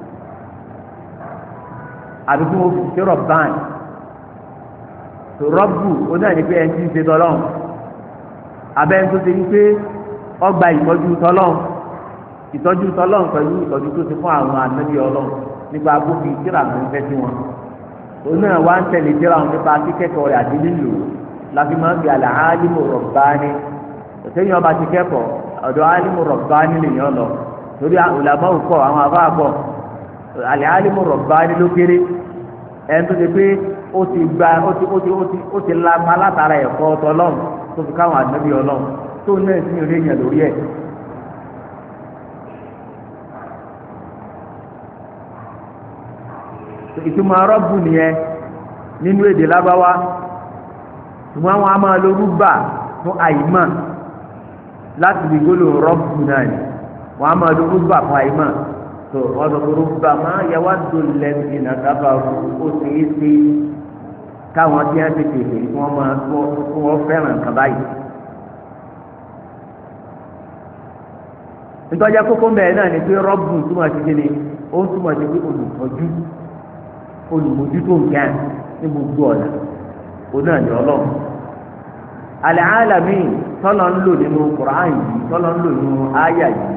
àbí kí wọ́n fi tìtì rọ̀báàní tó rọ́bù ó náà ní pé ẹni tí ń ṣe tọ́lọ́hún abẹ́ni tó ṣe ní pé ọgbà ìtọ́jú tọ́lọ́hún ìtọ́jú tọ́lọ́hún pẹ̀lú ìtọ́jú tó ṣe fún àwọn ànábì Ọlọ́hun nípa agbófi tíra tó ń fẹ́ sí wọn òun náà wá ń tẹ̀lé tíra wọn nípa kíkẹ́kọ̀ọ́ rẹ̀ àti lílò láti máa ń fi àlà álímù rọ̀bání òṣèyàn ọba ti kẹ́kọ̀ọ́ ọ̀dọ̀ álímù rọ̀bání lèèyàn lọ torí ulama pọ̀ àwọn afá pọ̀ àlà álímù rọ̀bání ló kéré ẹni tó ti pé ó ti gba ó ti ó ti ó ti ó ti lapa látara ẹ̀kọ́ ọ̀tọ̀ọlọ́run tó fi káwọn ànábì Ọlọ́run tó náà sí ìrè yẹn lórí ẹ̀. ìtumọ̀ rọ́bù nìyẹn nínú èdè lábáwá ṣùgbọ́n wọn a máa lo rúbà fún àìmọ̀ láti fi gbólóhùn rọ́bù náà ni wọn a máa lo rúbà fún àìmọ̀ tó wọn lọ fún rúbà máa yẹ wá tó lẹ́sìn náà sábà ó ṣe é ṣe káwọn tí wọn ti tètè kí wọn máa kí wọn fẹ́ràn nǹkan báyìí. nítorí kókó mẹ́rin náà ni pé rọ́bù túmọ̀ sí kíni ó túmọ̀ sí pé olùtọ́jú olùmójútó nǹkan ní gbogbo ọ̀nà òun náà ní ọlọ́run al-alamin tọ́lọ̀ ń lò nínú Qur'an yìí tọ́lọ̀ ń lò nínú àyà yìí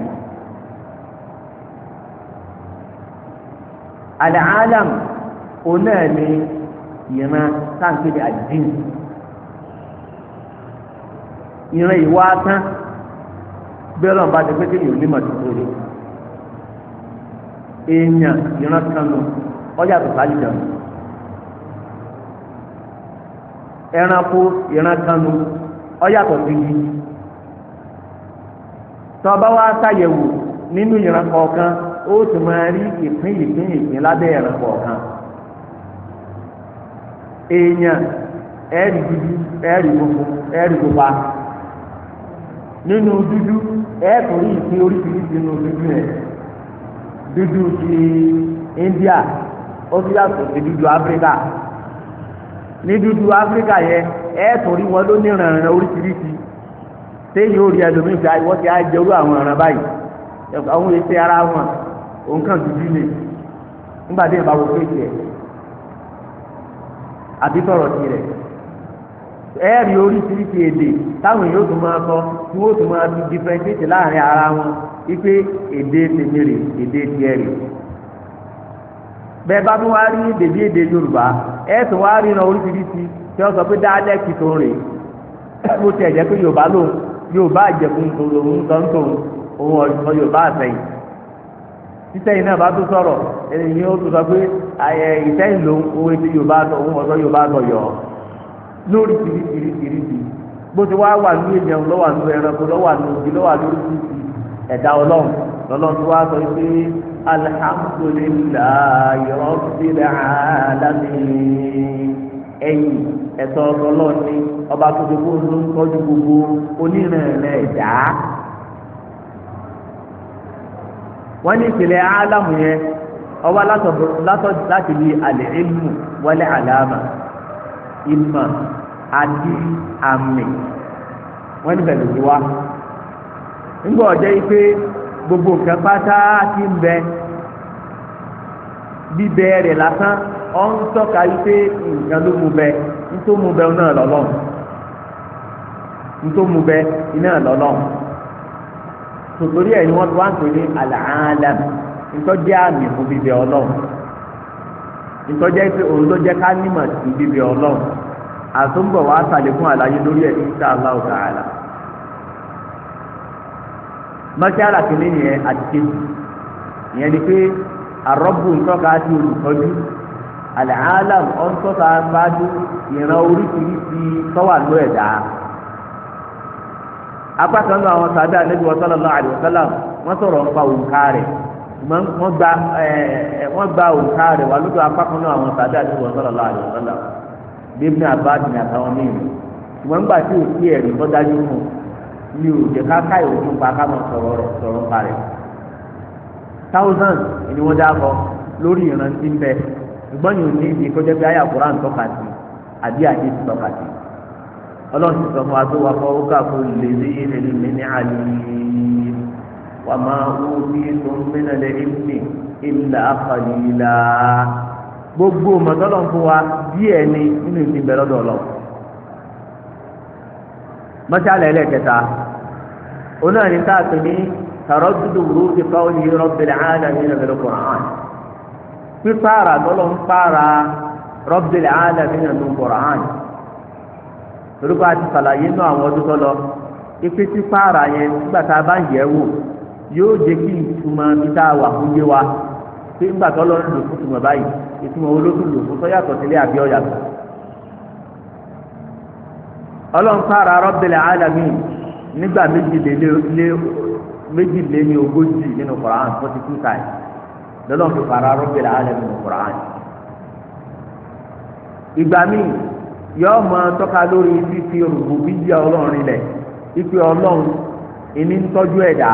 al-alam òun náà ní ìran táǹkì ní àdín ìran ìwà tán bí ọlọ́run bá ti pé kí ni òní mọ̀ tuntun rẹ̀ èèyàn ìran kan lò ọjà tó sáájú dànù ẹranko ìran kanu ọjà tó ti di tọba wa ṣàyẹ̀wò nínú ìran kọ̀ọ̀kan ó sì máa rí ìpín ìpín ìpín lábẹ́ ìran kọ̀ọ̀kan èèyàn ẹ̀rì dúdú ẹ̀rì funfun ẹ̀rì pupa nínú dúdú ẹ̀ẹ́kùnrin ìpín oríṣiríṣi nínú dúdú yẹn dúdú ti India ó fi yàtọ̀ sí dúdú Áfíríkà ní dúdú Áfíríkà yẹn ẹ̀ẹ́tùn rí wọn ló ní ìrànràn oríṣiríṣi téyìn ó rí ẹlòmíín fi wọ́n ti á jẹ́rú àwọn ìràn báyìí àwọn èsì ara wọn òun kàn dúdú ni nígbà tí ìbáwò kéèké ẹ̀ àbí tọ̀rọ̀ sí rẹ̀ ẹ̀ẹ́rì oríṣiríṣi èdè táwọn èèyàn ó tún máa sọ tí wọ́n ó tún máa fi differentiate láàrin ara wọn wípé èdè tèmèrè èdè tiẹ̀ rè bẹ́ẹ̀ bá tún wá rí bèbí èdè Yorùbá ẹ̀ tún wá rí iná oríṣiríṣi tí wọ́n sọ pé dáálẹ́kì tó ń rè mo tiẹ̀ jẹ́ pé Yorùbá lòun Yorùbá àjẹkùn tòun tòun òun ọ̀sán Yorùbá àtẹ̀yìn títẹ̀yìn náà bá tún sọ̀rọ̀ ẹni ó tún sọ pé ìtẹ́yìn lòun òun ètò Yorùbá òun ọ̀sán Yorùbá sọ yọ lórí tìrìtìrìtìrìtì bó ti wá wà ní ènìyàn lọ́wọ́ àánú ẹranko lọ́wọ́ àánú òbí lọ́wọ́ àánú oríṣiríṣi ẹ̀dá Ọlọ́run lọ́lọ́ tó wá sọ pé alhamdulillahi rabbil alamin ẹ̀yìn ẹ̀tọ́ ọlọ́ọ̀ ní ọba tó ti kó ló ń tọ́jú gbogbo onírìnrìn ẹ̀dá. wọ́n ní ìpìlẹ̀ álámù yẹn ọwọ́ látọ̀ láti di al-ilmu wal alama ìmọ̀ àti àmì wọ́n ní bẹ̀rẹ̀ sí wa. nígbà ọjọ́ yìí pé gbogbo nǹkan pátá ti ń bẹ bíbẹ rẹ̀ lásán ọ ń tọ́ka yìí pé nǹkan ló mú bẹ nítorí mú bẹ náà lọ́lọ́run nítorí mú bẹ iná lọ́lọ́run tòtòrí ẹ̀ ni wọ́n ti wá ń pè ní al-alam nítorí àmì fún bíbẹ ọlọ́run nítorí pé òun ló jẹ́ ká nímọ̀ sí bíbẹ ọlọ́run àtúnbọ̀ wá sàlékún àlàyé lórí ẹ̀ insha Allah ta'ala. mọ́ṣálà kìíní yẹn àti kejì ìyẹn ni pé àrọ́bù ńtọ́ka sí olùtọ́jú al-alam ọ̀ńtọ́ka gbájú ìran oríṣiríṣi tọ́wà ló ẹ̀dá. apá kan náà àwọn sàdá Ànábì sallallahu alaihi wasallam wọ́n sọ̀rọ̀ nípa òǹkà rẹ̀ wọ́n gba wọ́n gba òǹkà rẹ̀ wà lójú apá kan náà àwọn sàdá Ànábì sallallahu alaihi wasallam bíbí àbáàdì ní àtàwọn mìíràn ṣùgbọ́n nígbà tí òkú ẹ̀rí tó dájú fún mi ò jẹ́ ká ká ìwòsàn pa ká máa sọ̀rọ̀ rẹ̀ sọ̀rọ̀ pa rẹ̀ thousand ni wọ́n dákọ̀ lórí ìrántí ń bẹ ṣùgbọ́n yóò ní ìdí kọjá bí ayé àkùrá ń tọ́ka sí àbí àdé ti tọ́ka sí ọlọ́run ti sọ fún wa tó wà fọ́ ọ́kà kó lè rí ilé mi ní àlè wà máa wú bí tó ń mẹ́nà lẹ́yìn mi ìlà àfàlìlà gbogbo mọ̀tọ́lọ́ fún wa díẹ̀ ni nínú ìsìn bẹ̀rẹ̀ lọ́dọ̀ ọlọ́ mọ́ṣálẹ̀ ẹlẹ́kẹta onáàní káàkiri ní tàrọ́dúdú wúrú ti fáwọn yìí rabbil alamin nínú Qur'an pípààrà tọ́lọ́ ń pààrà rabbil alamin nínú Qur'an torúkọ àti sàlàyé náà àwọn ọdún tọ́lọ ipe pípààrà yẹn nígbà tá a bá yẹ̀ wò yóò jẹ́ kí ìtumọ̀ bí tá a wà fún yé wa pé nígbà tọ́lọ́ ń lò fún ìtumọ̀ báyìí ìtumọ̀ olóògùn lò fún sọ́yàtọ̀ sílé àbí ọ̀yàtọ̀. ọlọ́run pààrà Rabbil Alamin nígbà méjìléní ogójì nínú Qur'an forty two times lọ́lọ́run fi pààrà Rabbil Alamin nínú Qur'an. ìgbà míì yóò mọ tọ́ka lórí fífi rububiyya ọlọ́run rinlẹ̀ ipe ọlọ́run ìní ń tọ́jú ẹ̀dá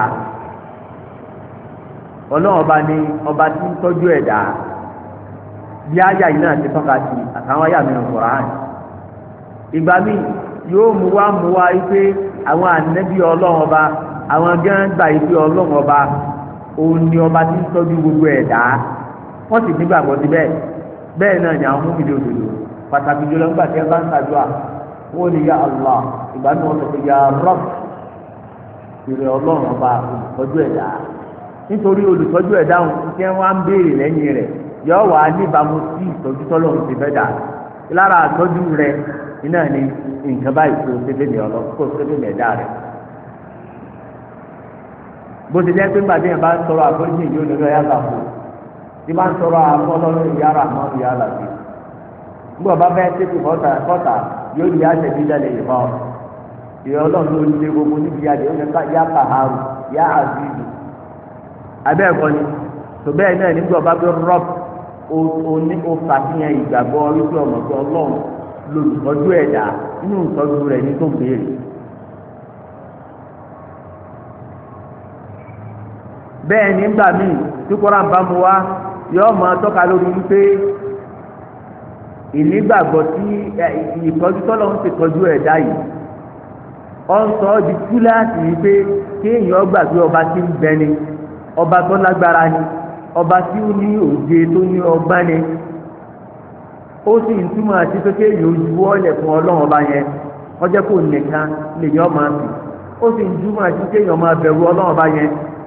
ọlọ́run ọba ni ọba tí ń tọ́jú ẹ̀dá bí àyà yìí náà ti tọ́ka sí àtàwọn àyà mìíràn Kùránì. ìgbà míì yóò mú wá mú wá ipe àwọn ànábì ọlọ́run ọba àwọn gán gbà ipe ọlọ́run ọba òun ni ọba tí ń tọ́jú gbogbo ẹ̀dá wọ́n sì nígbàgbọ́ sí bẹ́ẹ̀ bẹ́ẹ̀ náà ni àwọn múmi lè òdòdó pàtàkì jùlọ nígbà tí ẹ bá ń ṣàdúrà wọ́n ní ya Allah ìgbà náà wọ́n sọ pé ya Rabb ìrẹ̀ ọlọ́run ọba olùtọ́jú ẹ̀dá nítorí olùtọ́jú ẹ̀dá wọn tí wọ́n á ń béèrè lẹ́yìn rẹ̀ yọ wà á níbàámu sí ìtọ́jú tọ́lọ́run ti fẹ́ dà lára àtọ́jú rẹ̀ iná ni nǹkan báyìí kó sébè mi ọlọ́ kó sébè mi ẹ̀dá rẹ̀ bó ti jẹ́ pé gbàdé yẹn bá ń sọ̀rọ̀ àforíjì yóò lọ́dọ̀ yá kàfó tí bá ń sọ̀rọ̀ àfọlọ́run ìyára àmọ́ ìyára sí nígbà bá bẹ́ẹ̀ tètè kọ́ta kọ́ta yóò di àṣẹ dídá lè yìí fáwọn ìyá ọlọ́run ló lé gbogbo níbi àdé ó ní ká yá kàhárù yá àzízù abẹ́ ẹ̀kọ́ ni tó bẹ́ẹ̀ náà nígbà bá bẹ́ rọ́p oní òfàfihàn ìgbàgbọ́ wípé ọmọ tó ọlọ́run lòlùtọ́jú ẹ̀dá nínú ìtọ́jú rẹ̀ ní tó béèrè. bẹ́ẹ̀ nígbà míì tí Kùránì bá mu wá yọ ọmọ tọ́ka lórí wípé ìnígbàgbọ́ tí ìtọ́jú tọ́lọ́run ti tọ́jú ẹ̀dá yìí ọ ń sọ ọ́ di túláàsì wípé kéèyàn gbàgbé ọba tí ń bẹ ni ọba tó lágbára ni ọba tí ó ní òye tó ní ọgbọ́n ni ó sì ń túmọ̀ àti pé kéèyàn ojú wọ́ọ̀lẹ̀ fún ọlọ́run ọba yẹn ọjọ́ kò nìkan lèyàn máa sùn ó sì ń túmọ̀ àti kéèyàn máa bẹ̀rù ọlọ́run ọba yẹn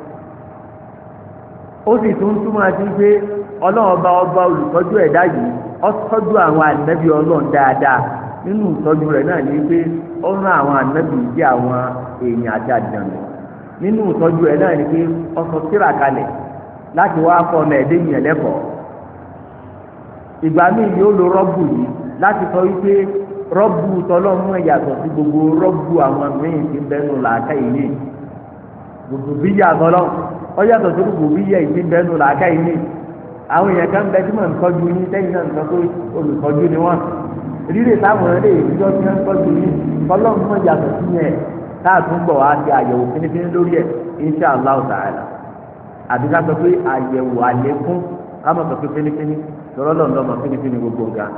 ó sì tún túmọ̀ àti pé ọlọ́run ọba ọba olùtọ́jú ẹ̀dá yìí ó tọ́jú àwọn ànábì ọlọ́run dáadáa nínú ìtọ́jú rẹ̀ náà ní pé ó rán àwọn ànábì sí àwọn èèyàn àti àjànù nínú ìtọ́jú ẹ̀ náà ní pé ó sọ tírà kalẹ̀ láti wá kọ́ ọmọ ẹ̀dẹ́ yìí lẹ́kọ̀ọ́ ìgbà míì yóò lo rọ́bù yìí láti sọ wípé rọ́bù tọ́lọ́mú yàtọ̀ sí gbogbo rọ́bù àwọn míì tí ń bẹ́nu làákà yìí gbogbo bí yàtọ̀ lọ ọyàtọ̀ tó kù bí yẹ ìdí bẹ́ẹ̀ nù làákà yìí ni àwọn èèyàn kan bẹ tí mò ń tọ́jú yín sẹ́yìn náà ń sọ pé olùtọ́jú ni wọ́n rírè táwọn ẹlẹ́ ìdíjọ́ tí wọ́n ń tọ́jú yín kọ́lọ́mù mọ̀ yàtọ̀ sí yẹn káàtún bọ̀ wá ti àyẹ̀wò fínífíní lórí ẹ̀ insha Allah ta'ala àbí ká sọ pé àyẹ̀wò àlékún ká mọ̀ sọ pé fínífíní lọ́rọ́ lọ́nà fínífíní gbogbo nǹkan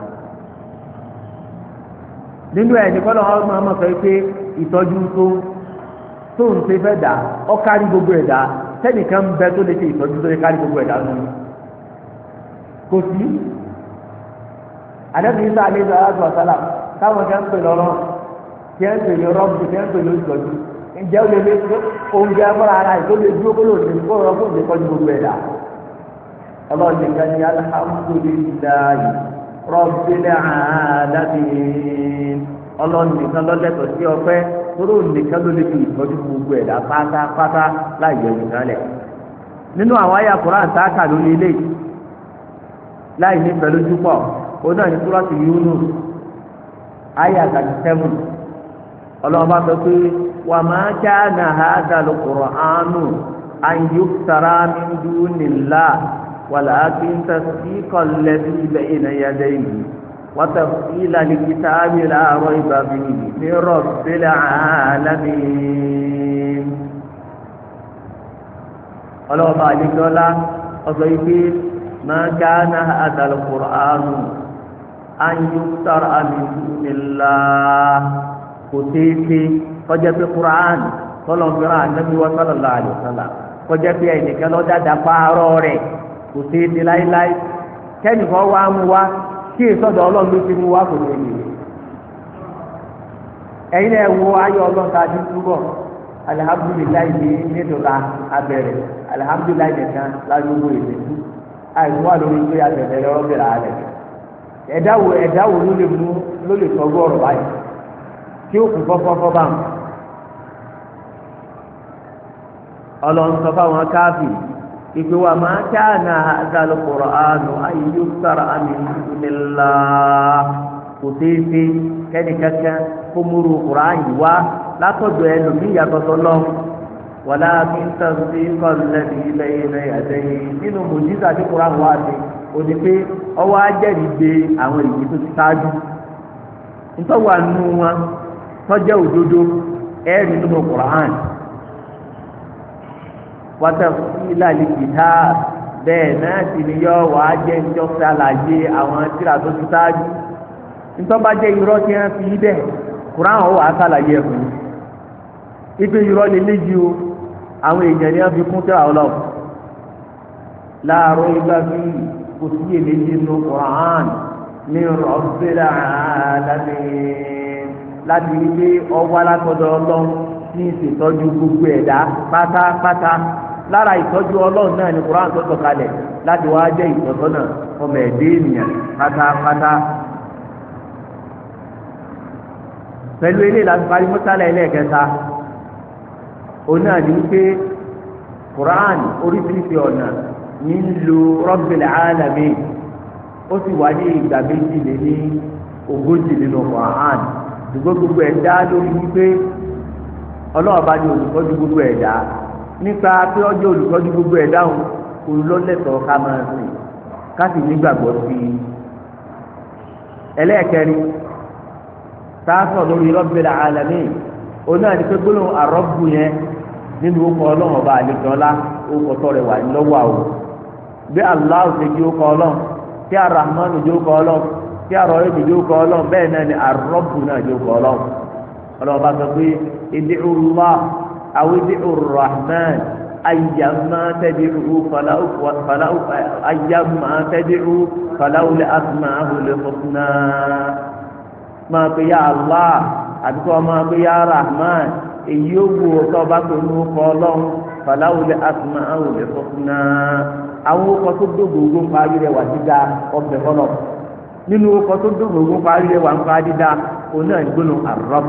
nínú ẹ̀ ní kọ́lọ́ ọmọ ọmọ sọ pé ìtọ́jú tó tó ń ṣe fẹ́ dà ọ́ kárí gbogbo ẹ̀dá sẹ́nìkan bẹ tó lè ṣe ìtọ́jú tó lè kárí gbogbo ẹ̀dá nù kò sí àdébí isa alẹ́ ìlú aláàbò ọ̀sálà táwọn kẹ́ ń pè lọ́rọ́ kẹ́ ń pè ní rọ́bù kẹ́ ń pè ní ìtọ́jú ǹjẹ́ ó lè lé oúnjẹ fúnra ara ẹ̀ tó lè dúró kó lòdì kó rọ́ fún ìdíkọ́jú gbogbo ẹ̀dá ọlọ́run nìkan ní alhamdulillahi rabbil alamin ọlọ́run nìkan lọ́lẹ́tọ̀ sí ọpẹ́ tóró nìkan ló lè fi ìtọ́jú gbogbo ẹ̀dá pátápátá láì yọ nìkan lẹ̀ nínú àwọn àyà Kùránì tá a kà lórí ilé láì ní pẹ̀lú júpọ̀ ó náà ní Súrátù Yúnúsù àyà thirty seven ọlọ́run bá sọ pé wa ma kana hadhal Qur'anu an yuftara min dunillah walakin tasdiqal ladhi bayna yadayhi وتفصيل الكتاب لا ريب فيه من رب العالمين الله بارك لنا أصيب ما كان هذا القرآن أن يفترى من دون الله كتب فجاء القرآن صلى الله عليه وسلم فجاء أينك لو دا فاروري كتب لاي لاي كان هو أموا kí ìsọdọ̀ ọlọ́run ló ti mú wá kò ní èyí ẹ̀yin náà wo ayọ̀ ọlọ́run tá a ti túbọ̀ alihamudulilayi ní nídòlá abẹ́rẹ́ alihamudulilayi nìkan ládùúgbò ìdẹ́jú àìsàn wà lórí pé abẹ́rẹ́ lọ́wọ́ bẹ̀rẹ̀ alẹ́ ẹ̀dá wo ẹ̀dá wo ló lè mú ló lè sọ́gbọ́ ọ̀rọ̀ báyìí tí ó kù fọ́fọ́fọ́ bá wọn. ọlọ́run sọ fáwọn káàfì ìpè wa máa kana hadhal Qur'anu an yuftara min dunillah kò tẹ́ẹ̀fẹ́ kẹ́nìkankan kó múru Qur'an wá látọ̀dọ̀ ẹlòmíì yàtọ̀ sọ́lọ́ walakin tasdiqal ladhi bayna yadayhi nínú mùjísà tí Qur'an wá sí òní pé ọwọ́ ajẹ́rìí gbé àwọn ìwé tó ti ṣáájú ntọ́wà nù wọn tọ́jẹ́ òdodo ẹ̀rí nínú Qur'an wàtàfíìlà lìkìtà bẹ́ẹ̀ náà sì ni yọ wàá jẹ́ njọ́ sàlàyé àwọn tírà tó ti sáájú ntọ́ba jẹ́ irọ́ tí wọ́n fi bẹ́ẹ̀ Kùránì wọ́n wàá sàlàyé ẹ̀ fún ipe irọ́ lè léjì o àwọn èèyàn ni wọ́n fi kún tírà ọlọ́ọ̀ láàárọ̀ ìgbà fi kò sí èméjì nù Kùránì ní Rabbil alamin láti rí pé ọwọ́ alátọ́dọ̀ ọlọ́run ní ìṣètọ́jú gbogbo ẹ̀dá pátápátá lára ìtọ́jú ọlọ́run náà ní Kùránì tó sọ̀kalẹ̀ láti wá jẹ́ ìtọ́sọ́nà ọmọ ẹ̀dẹ́ ènìyàn pátápátá. pẹ̀lú ilé ìlànà parí mọ́sálà ẹlẹ́ẹ̀kẹta òun náà ní wípé Kùránì oríṣiríṣi ọ̀nà ní ń lo Rabbil Alamin ó sì wá ní ìgbà méjì lé ní ogójì nínú Kùránì ṣùgbọ́n gbogbo ẹ̀ dá lórí wípé ọlọ́run bá ní olùkọ́jú gbogbo ẹ̀dá nípa pé ọjọ́ olùkọ́jú gbogbo ẹ̀dá òun olùlọ́lẹ́tọ̀ọ́ ká máa sìn ká sì nígbàgbọ́ sí i. ẹlẹ́ẹ̀kẹrin sáásọ̀ lórí Rabbil Alamin òun náà ní pé gbólóhùn àrọ́bù yẹn nínú orúkọ ọlọ́run ọba àlejòọ́lá orúkọ tó rẹwà lọ́wọ́ àwọn bí Allah ṣe jí orúkọ ọlọ́run tí Ar-Rahman jí orúkọ ọlọ́run tí Ar-Rahim jí orúkọ ọlọ́run bẹ́ẹ̀ náà ni àrọ́bù náà jí orúkọ ọlọ́run ọlọ́run bá sọ pé id'u Allah aw id'u Ar-Rahman ayyamma tad'u falahu falahu ayyamma tad'u falahu al-asma'ul husna máa pe ya Allah àti kọ́ máa pe ya Rahman èyí ó wù ọ́ tó bá pẹ̀lú ọkọ̀ ọlọ́run falahu al-asma'ul husna àwọn ọkọ̀ tó dógógó ń parí rẹ̀ wà dídá ọbẹ̀ fọlọ́ nínú ọkọ̀ tó dógógó ń parí rẹ̀ wà ń parí dídá òun náà gbóná Ar-Rabb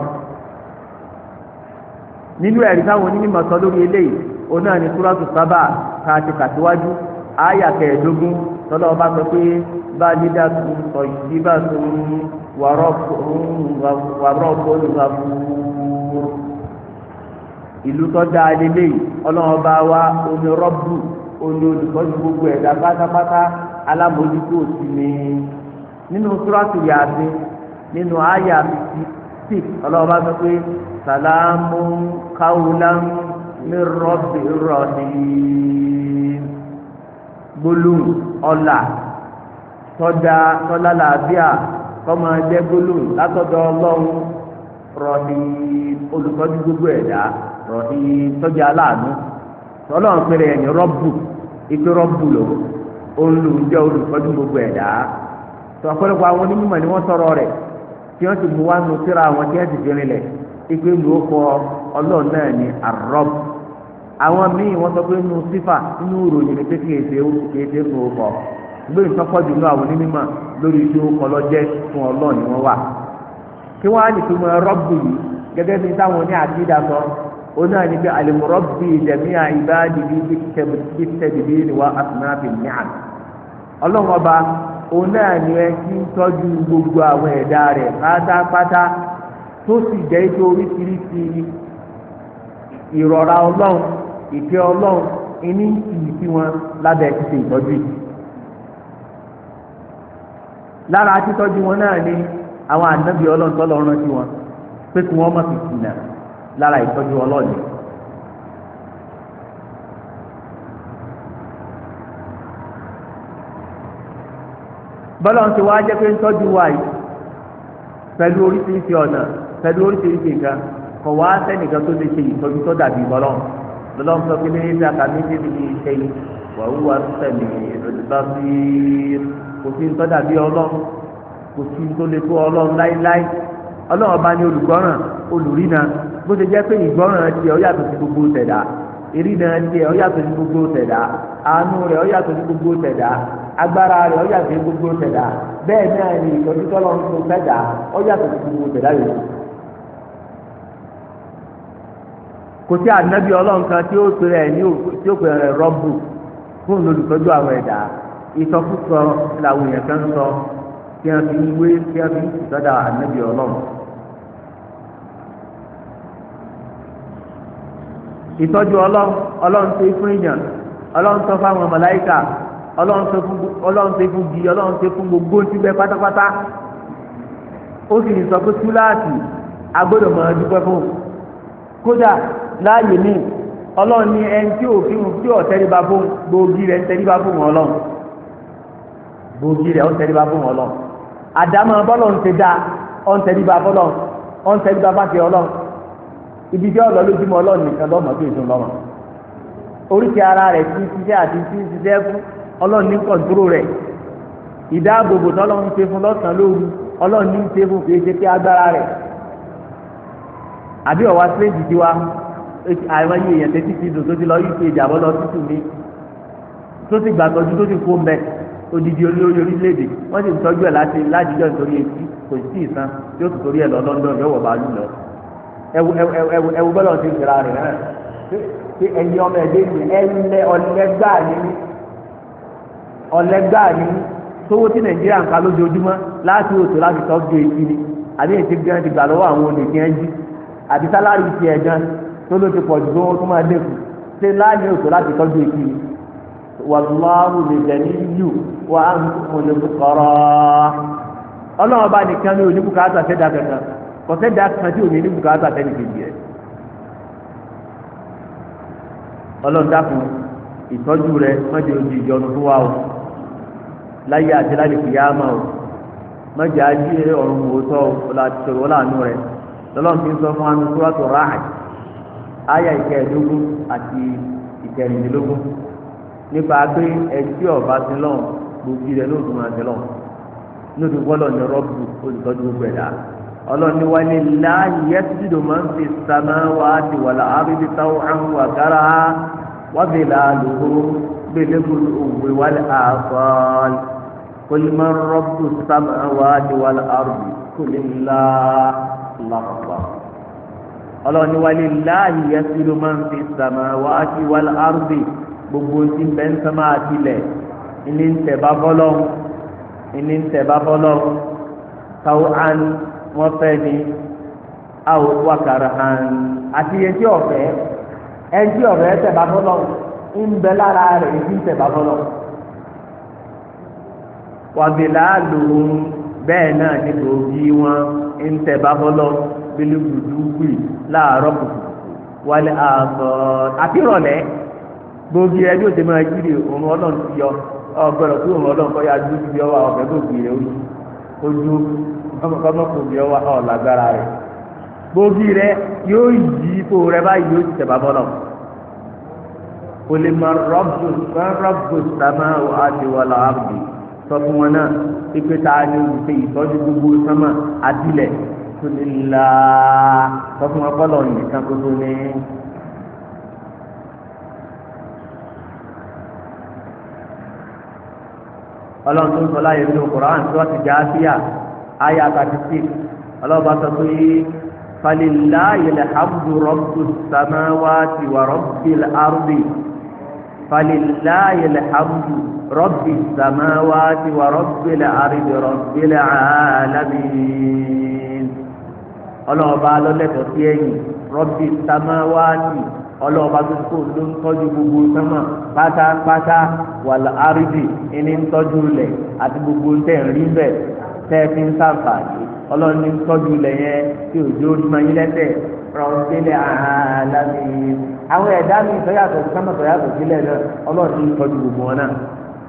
nínú ẹ̀rí táwọn onímọ̀ sọ lórí eléyìí òun náà ní Suratu Saba ká ti kàtíwájú àyà kẹẹ̀ẹ́dógún tọ́lọ́ ọba sọ pé balidatun tayyibatun wa rabbun ghafur ìlú tó dáa lélẹ́yìí ọlọ́run ọba wa oní rọ́bù oní olùtọ́jú gbogbo ẹ̀dá pátápátá alámòójútó sí ni nínú súrátù Yásìn nínú àyà fifty six ọlọ́run bá sọ pé sàlámù qawlan min rabbir rahim gbólóhùn ọ̀là tọ́da tọ́lá làbíà kọ́mọ ẹgbẹ́ gbólóhùn látọ̀dọ̀ ọlọ́run rahim olùtọ́jú gbogbo ẹ̀dá rahim tọ́jú aláàánú ọlọ́run péré ẹ̀yìn rọ́bù ìpè rọ́bù lò olù ń jẹ́ olùtọ́jú gbogbo ẹ̀dá tó ọ̀pọ̀lọpọ̀ àwọn onímọ̀ ni wọ́n sọ̀rọ̀ rẹ̀ tí wọ́n ti mú wá nu síra àwọn tí wọ́n ti fi rinlẹ̀ ìpè ló kọ ọlọ́run náà ní arọ́bù àwọn míì wọ́n sọ pé nu sífà nínú ìròyìn ní pé kí èsè kí èsè fún ọkọ̀ gbé ìtọ́kọ̀jù ní àwọn onímọ̀ lórí tí ó kọ lọ́jẹ́ fún ọlọ́run ni wọ́n wà kí wọ́n á nìtumọ̀ rọ́bù yìí gẹ́gẹ́ bí táwọn oní àtìdá sọ ona ni bi alimurabbi jami'a ibadihi bitadbiri wa asnafi ni'am Ọlọ́run Ọba ona ni ẹ tí ń tọ́jú gbogbo àwọn ẹ̀dá rẹ̀ pátápátá tó sì jẹ́ ètò oríṣiríṣi ìrọ̀ra Ọlọ́run ìkẹ́ Ọlọ́run ìní ìyí tí wọn lábẹ́ ti ṣe ìtọ́jú yìí lára títọ́jú wọn náà ni àwọn ànábì Ọlọ́run tọ́lọ́ rántí wọn pé kí wọ́n má fi ṣìnà lára ìtọ́jú ọlọ́ọ̀ni. bọ́lá ń ti wá jẹ́ pé ń tọ́jú wa yìí pẹ̀lú oríṣiríṣi ọ̀nà pẹ̀lú oríṣiríṣi nǹkan kò wá sẹ́nìkan tó lè ṣe ìtọ́jú tó dàbí bọ́lá bọ́lá ń sọ pé ní ẹ̀ṣẹ̀ àkàmì ṣe fi ṣe wàhùwà sẹ́mi ìrọ̀lẹ́bá fi kò sí ń tọ́ dàbí ọlọ́run kò sí ń tó lè tó ọlọ́run láíláí ọlọ́run ọba ní olùgbọ́ràn olùrínà bó ṣe jẹ́ pé ìgbọ́ràn tiẹ̀ ó yàtọ̀ sí gbogbo tẹ̀dá ìrìnà tiẹ̀ ó yàtọ̀ sí gbogbo tẹ̀dá àánú rẹ̀ ó yàtọ̀ sí gbogbo tẹ̀dá agbára rẹ̀ ó yàtọ̀ sí gbogbo tẹ̀dá bẹ́ẹ̀ náà ni ìtọ́jú tọ́lọ́ ń tó tẹ̀dá ó yàtọ̀ sí gbogbo tẹ̀dá yòókù. kò sí ànábì ọlọ́run kan tí ó pèrè ẹ̀ ní tí ó pèrè ẹ̀ rọ́bù fún olùtọ́jú àwọn ẹ̀dá ìsọkúsọ làwọn èèyàn kan sọ kí wọ́n fi wé kí wọ́n fi sọ́dà ànábì ọlọ́run. ìtọ́jú ọlọ́run ọlọ́run tó fún ìyàn ọlọ́run tó fáwọn màláíkà ọlọ́run tó fún ọlọ́run tó fún di ọlọ́run tó fún gbogbo ti bẹ pátápátá ó sì ní sọ pé túláàsì agbọ́dọ̀ máa dúpẹ́ fún kódà láàyè ní ọlọ́run ní ẹni tí òfin tí ò tẹríba fún gbòógì rẹ̀ ń tẹríba fún wọn ọlọ́run gbòógì rẹ̀ ń tẹríba fún wọn ọlọ́run àdámọ̀ bọ́lọ̀ ń ti dá ọ̀ ń tẹríba fọlọ́ ọ̀ ń tẹríba bá ti ọlọ́run ibi jẹ́ ọ̀lọ́ lójúmọ́ ọlọ́run nìkan lọ́mọ tó èso lọ́mọ oríṣi ara rẹ̀ tí ń ṣiṣẹ́ àti tí ń ṣiṣẹ́ fún ọlọ́run ní kọ̀ǹtúrò rẹ̀ ìdáàbòbò tọ́lọ́run ṣe fún lọ́sàn-án lóru ọlọ́run ní ṣe fún kì í ṣe pé agbára rẹ̀ àbí ọ̀wá sílẹ̀jì ti wá àwọn iye èèyàn tẹ́tí ti dùn tó ti lọ yìí ṣe ìjàbọ̀ lọ tútù mi tó ti gbàtọ́jú tó ti kó mbẹ odidi olórí orílẹ̀-èdè wọ́n sì ń tọ́jú ẹ̀ láti lájíjọ́ nítorí etí kò sí ìsan yóò tún torí ẹ̀ lọ London yóò wọ̀ bàálù lọ ẹwu ẹwu ẹwu bọ́lá ti gbéra rẹ̀ náà ṣé ẹ̀yin ọmọ ẹ̀dẹ́ yìí ẹ̀lẹ́ ọ̀lẹ́gbà ni ọ̀lẹ́gbà ni sówó tí Nàìjíríà ń ka lójoojúmọ́ láti òtò láti tọ́jú etí ni àbí ètí gan ti gbà lọ́wọ́ àwọn olè kí ẹ́ jí àbí sálárì ti ẹ̀ gan tó ló ti pọ̀ ju owó tó máa dẹ́kun ṣé láàyè òtò láti tọ́jú etí ni wàlúwàhù lè jẹ̀ní yù wà á ń kún lè kọ́rọ́ ọlọ́run bá nìkan ní oníbùkátà fẹ́ dá kankan kọ̀sẹ́ da kan tí ò ní ní bùkátà tẹ́lẹ̀ kejì rẹ̀ ọlọ́run dákun ìtọ́jú rẹ̀ mọ́jẹ́ ojú ìjọnu fún wa o láyé àti láyé kìyàmá o mọ́jẹ́ ají ọ̀run òótọ́ o láti sọ̀rọ̀ láàánú rẹ̀ lọ́lọ́run ti ń sọ fún wa ní Suratu Ra'd áyà ìkẹẹ̀ẹ́dógún àti ìkẹrìndínlógún nípa pé ẹtí ọba sí lọ́n gbòógì rẹ̀ lóòótọ́ máa sí lọ́n lóòótọ́ gbọ́dọ̀ ní rọ́bù olùtọ́jú gbogbo ẹ̀dá ọlọ́ni wa lillahi yasjudu man fi samawati wal ardi taw'an wa karaha wa zilaluhu bil ghudwi wal asal qul man rabbus samawati wal ardi qulillah Allahu akbar ọlọ́ni wa lillahi yasjudu man fi samawati wal ardi gbogbo tí ń bẹ ń sánmà àti ilẹ̀ ìní ń tẹ̀ bá bọ́lọ́ ìní ń tẹ̀ bá bọ́lọ́ taw'an wọ́n fẹ́ ni àwọn wákàrà hàn àti ẹtí ọ̀fẹ́ ẹtí ọ̀fẹ́ tẹ̀ bá fọlọ́ ń bẹ lára rẹ̀ èyí ń tẹ̀ bá fọlọ́ wàbílà lòun bẹ́ẹ̀ náà ní gbòógì wọn ń tẹ̀ bá fọlọ́ bílíbùdúgbì láàárọ̀ kùtùkùtù wálé àtọ̀ àti ìrọ̀lẹ́ gbòógì rẹ̀ bí ó ti máa jírí òun ọlọ́run ti yọ ọgbọ́dọ̀ tí òun ọlọ́run kọ́ ya dúró ti yọ wa ọ̀fẹ́ gbòógì rẹ̀ ojú ọmọkọ́mọ́ kò bí ọ wa ọ̀ lágbára rẹ̀ gbòógì rẹ̀ yóò yí ipò rẹ̀ báyìí yóò ti tẹ̀ bá fọlọ́ olè máa rọ́bù rọ́bù sàmà àti wàlà àbùdì sọ fún wọn náà pípé tá a ní olùṣe ìtọ́jú gbogbo sánmà àtìlẹ̀ tó ní la sọ fún wọn kọ́lọ̀ nìkan kó tó ní. ọlọ́run tó ń sọ láyé nínú Kùránì tó ti já síyà ayé àtàtì sí ọlọ́ba sọ pé falillahi alhamdu rabbus samawati wa rabbil ardi. فلله الحمد رب السماوات ورب الأرض رب العالمين ọlọ́ọ̀bá lọ́lẹ́kọ̀ọ́ sí ẹ̀yìn rọ́bì samáwáàtì ọlọ́ọ̀bá tó kó ló ń tọ́jú gbogbo sánmà pátápátá wàlá àrídì ẹni ń tọ́jú lẹ̀ àti gbogbo tẹ̀ ń rí bẹ̀ tẹ́ fi ń sàǹfààní ọlọ́ọ̀ni ń tọ́jú lẹ̀ yẹn tí òjò orí máa yín lẹ́sẹ̀ rọ̀bìlẹ̀ àlámì àwọn ẹ̀dá mi sọ́yàtọ̀ sánmà sọ́yàtọ̀ sílẹ̀ náà ọlọ́ọ̀ni ń tọ́jú gbogbo wọn náà.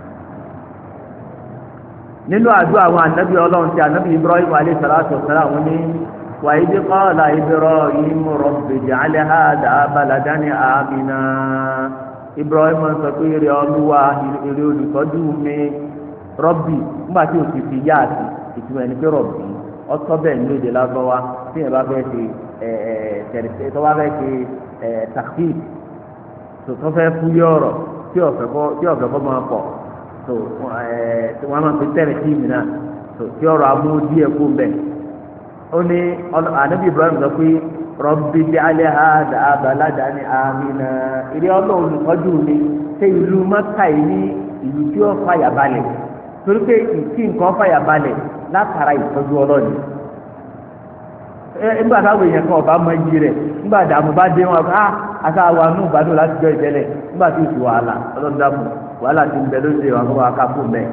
nínú àdúrà àwọn ànábì ọlọ́run ti ànábì Ibrahim alayhi salatu wa salam ní وإذ قال إبراهيم رب اجعل هذا بلدا آمنا Ibrahim sọ pé eré Olúwa eré olùtọ́jú mi rọ́bì nígbà tí o ti fi yá àti ìtumọ̀ ẹni pé rọ́bì ọtọ́ bẹ́ẹ̀ ní èdè lágbọ́wá tí yẹn bá fẹ́ ṣe tẹ̀lifẹ̀ tó bá fẹ́ ṣe tàkì tó fẹ́ fúyẹ́ ọ̀rọ̀ tí ọ̀fẹ́ kọ́ máa pọ̀ tó wọ́n máa fi tẹ̀lé tí mi náà tí ọ̀rọ̀ amú díẹ̀ kú bẹ́ẹ̀. ó ní ànábì Ibrahim sọ pé rọ́bì bí alẹ́ ha dàá balada ní amina eré ọlọ́run olùtọ́jú mi ṣe ìlú Mẹ́kà yìí ní ìlú tí ó fàyà balẹ̀ torí pé ìtì nǹkan fàyà balẹ̀ látara ìtọ́jú ọlọ́run nígbà táwọn èèyàn kan ọba mọ iyì rẹ̀ nígbà dààmú bá dé wọn ká àti àwọn àánú ìgbàdùn láti jọ ìtẹ́lẹ̀ nígbà tí ìtù wàhálà ọlọ́run dààmú wàhálà ti ń bẹ lóṣù ìwà fún wa ká fún bẹ́ẹ̀.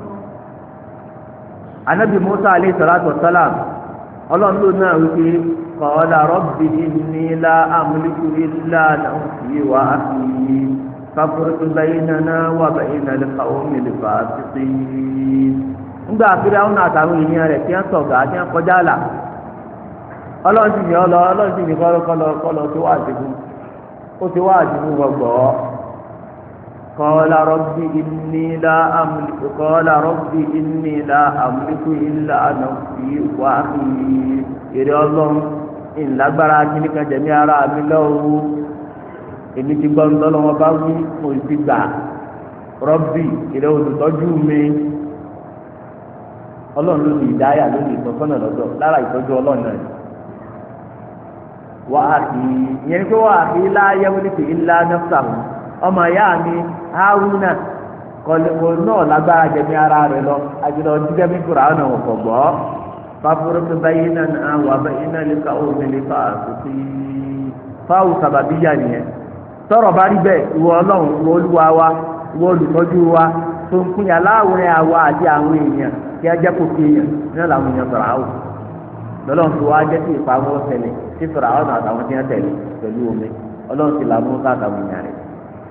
ànábì Musa alayhi salatu wa salam ọlọ́run ló náà wípé qala rabbi inni la amliku illa nafsi wa akhi fafruq baynana wa bayna al-qawmi al-fasiqin. ńgbà àfihàn àwọn àtàwọn ènìyàn rẹ̀ tí wọ́n sọ̀gà tí wọ́n kọjá là ọlọ́run sì ní ọlọ ọlọ́run sì ní kọ́lọ́ tó wà àdìgún ó ti wá àdìgún gbọ̀gbọ́. قال رب إني لا أملك قال رب إني لا أملك إلا نفسي وأخي ìrẹ Ọlọ́run ìlágbára kìnnìkan jẹmí ara mi lọ́wọ́ èmi ti gbọ́ ńlọ lọ́wọ́ bá wí mo ti gbà rọ́bì ìrẹ olùtọ́jú mi Ọlọ́run ló ní ìdáyà ló ní ìtọ́sọ́nà lọ́dọ̀ lára ìtọ́jú Ọlọ́run náà wà á kì í ìyẹn pé wà á kì í láyé wọlé kì í lá nọ́fà ọmọ ìyá mi Haruna kọlẹ́kọ náà lágbára jẹmí ara rẹ̀ lọ àjùlọ jíjẹ́ mi kúrò àwọn ọ̀nà ọ̀pọ̀ gbọ́ fàfúrúkú báyìí náà wà báyìí náà lè ka omi lè fa àtúntì fáwọn sábàbíyà nìyẹn tọrọ bá rí bẹ́ẹ̀ ìwọ Ọlọ́run ìwọ Olúwa wa ìwọ olùtọ́jú wa tó ń kúnyà láwùrẹ́ àwa àti àwọn èèyàn kí á jẹ́ kó kéèyàn náà làwọn èèyàn sọ̀rọ̀ àwò lọ́lọ́run tó wá jẹ́ sí ìpamọ́ ṣẹlẹ̀ sí sọ̀rọ̀ àwọn àtàwọn tí wọ́n tẹ̀lé pẹ̀lú omi Ọlọ́run ti làmú káàkiri èèyàn rẹ̀.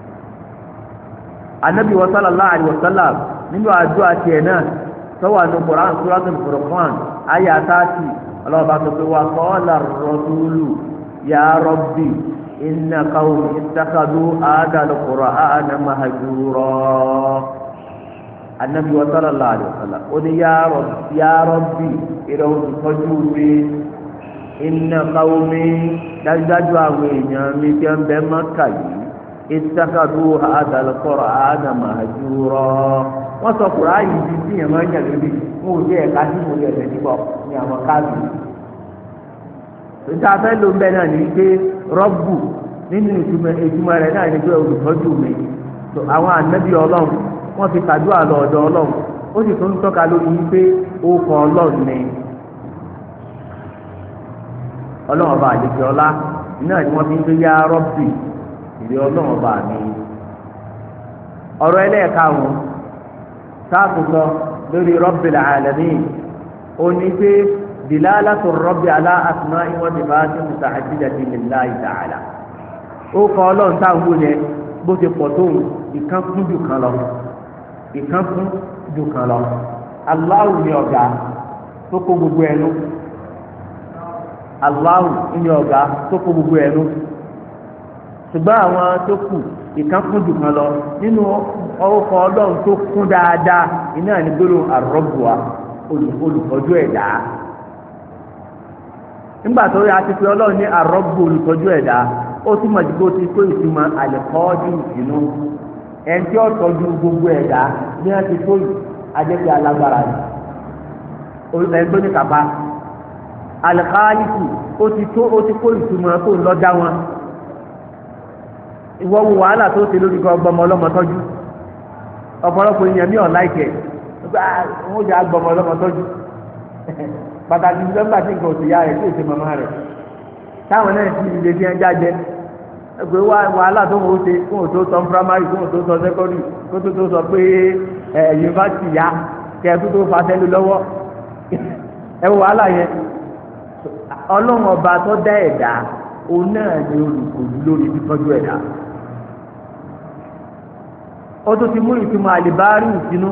Ànábì wa sallallahu alaihi wa sallam nínú àdúrà tiẹ̀ náà sọ́wọ́ àti Qur'an suratul Furqan ayé àtàtì ọlọ́ọ̀bá tó pé wa qala ar-rasulu ya rabbi inna qawmi ittakhadhu hadha al-Qur'ana mahjura. Ànábì wa sallallahu alaihi wa sallam ó ní ya rabbi ìrẹ̀ olùtọ́jú mi inna qawmi dájúdájú àwọn èèyàn mi tí ń bẹ Mákà yìí ittakhadhu hadha al-Qur'ana mahjura wọ́n sọ Kùránì yìí di tí yẹn máa ń yàn lórí wọn ò dé ẹ̀ka tí mo lè ẹ̀sẹ̀ níbọ̀ ní àwọn káàdì. ìta fẹ́ ló ń bẹ náà ní pé rọ́bù nínú ìtumọ̀ rẹ̀ náà ní pé olùtọ́jú mi àwọn ànábì Ọlọ́run wọ́n fi tàdúrà lọ ọ̀dọ̀ Ọlọ́run ó sì tún tọ́ka lórí pé ó kọ Ọlọ́run ni. ọlọ́run ọba àlejò ọlá náà ni wọ́n fi ń gbé yá rọ́bì ìrè ọlọ́run ọba mi. ọ̀rọ̀ ẹlẹ́ẹ̀karùn-ún sáàtúntọ́ lórí rabbil alamin ó ní pé dilalatu rabbi ala asma'i wa sifatin muta'addidati lillahi ta'ala. ó kọ́ ọlọ́run táwọn wò yẹn bó ti pọ̀ tó ìkan kún jù kan lọ ìkan kún jù kan lọ. Allahu ni ọ̀gá tó kó gbogbo ẹnu Allahu ni ọ̀gá tó kó gbogbo ẹnu ṣùgbọ́n àwọn tó kù ìkan kún jù kan lọ nínú orúkọ ọlọ́run tó kún dáadáa iná ní gbólóhùn ar-Rabb olùtọ́jú ẹ̀dá. nígbà tó yà á ti pé ọlọ́run ní ar-Rabb olùtọ́jú ẹ̀dá ó túmọ̀ sí pé ó ti kó ìtumọ̀ al-Qadir sínú ẹni tí ó tọ́jú gbogbo ẹ̀dá ní wọ́n ti tó adébí alágbára ni ẹni tó ní kápá al-Khaliqu ó ti tó ó ti kó ìtumọ̀ tó ń lọ́jà wọn ìwọ wo wàhálà tó ṣe lórí kọ́ gbọmọ ọlọ́mọ tọ́jú ọ̀pọ̀lọpọ̀ èèyàn ní ọ̀la ìkẹ́ wọ́n jẹ́ agbọmọ ọlọ́mọ tọ́jú pàtàkì nígbà tí nǹkan òsì ya rẹ̀ tí èsè màmá rẹ̀ táwọn náà ti lè fi ẹja jẹ ẹgbẹ́ wàhálà tó wọ́n ṣe fún òtó sọ primary fún òtó sọ secondary kó tó tó sọ pé ẹ yunifásitì ya kẹ́ ẹ tó tó fa sẹ́lu lọ́wọ́ ẹ wọ wàhálà yẹn ọlọ́run ọba tó dá ẹ̀dá òun náà ni olùkòjú lórí títọ́jú ẹ̀dá ó tó ti mú ìtumọ̀ àlìbárì sínú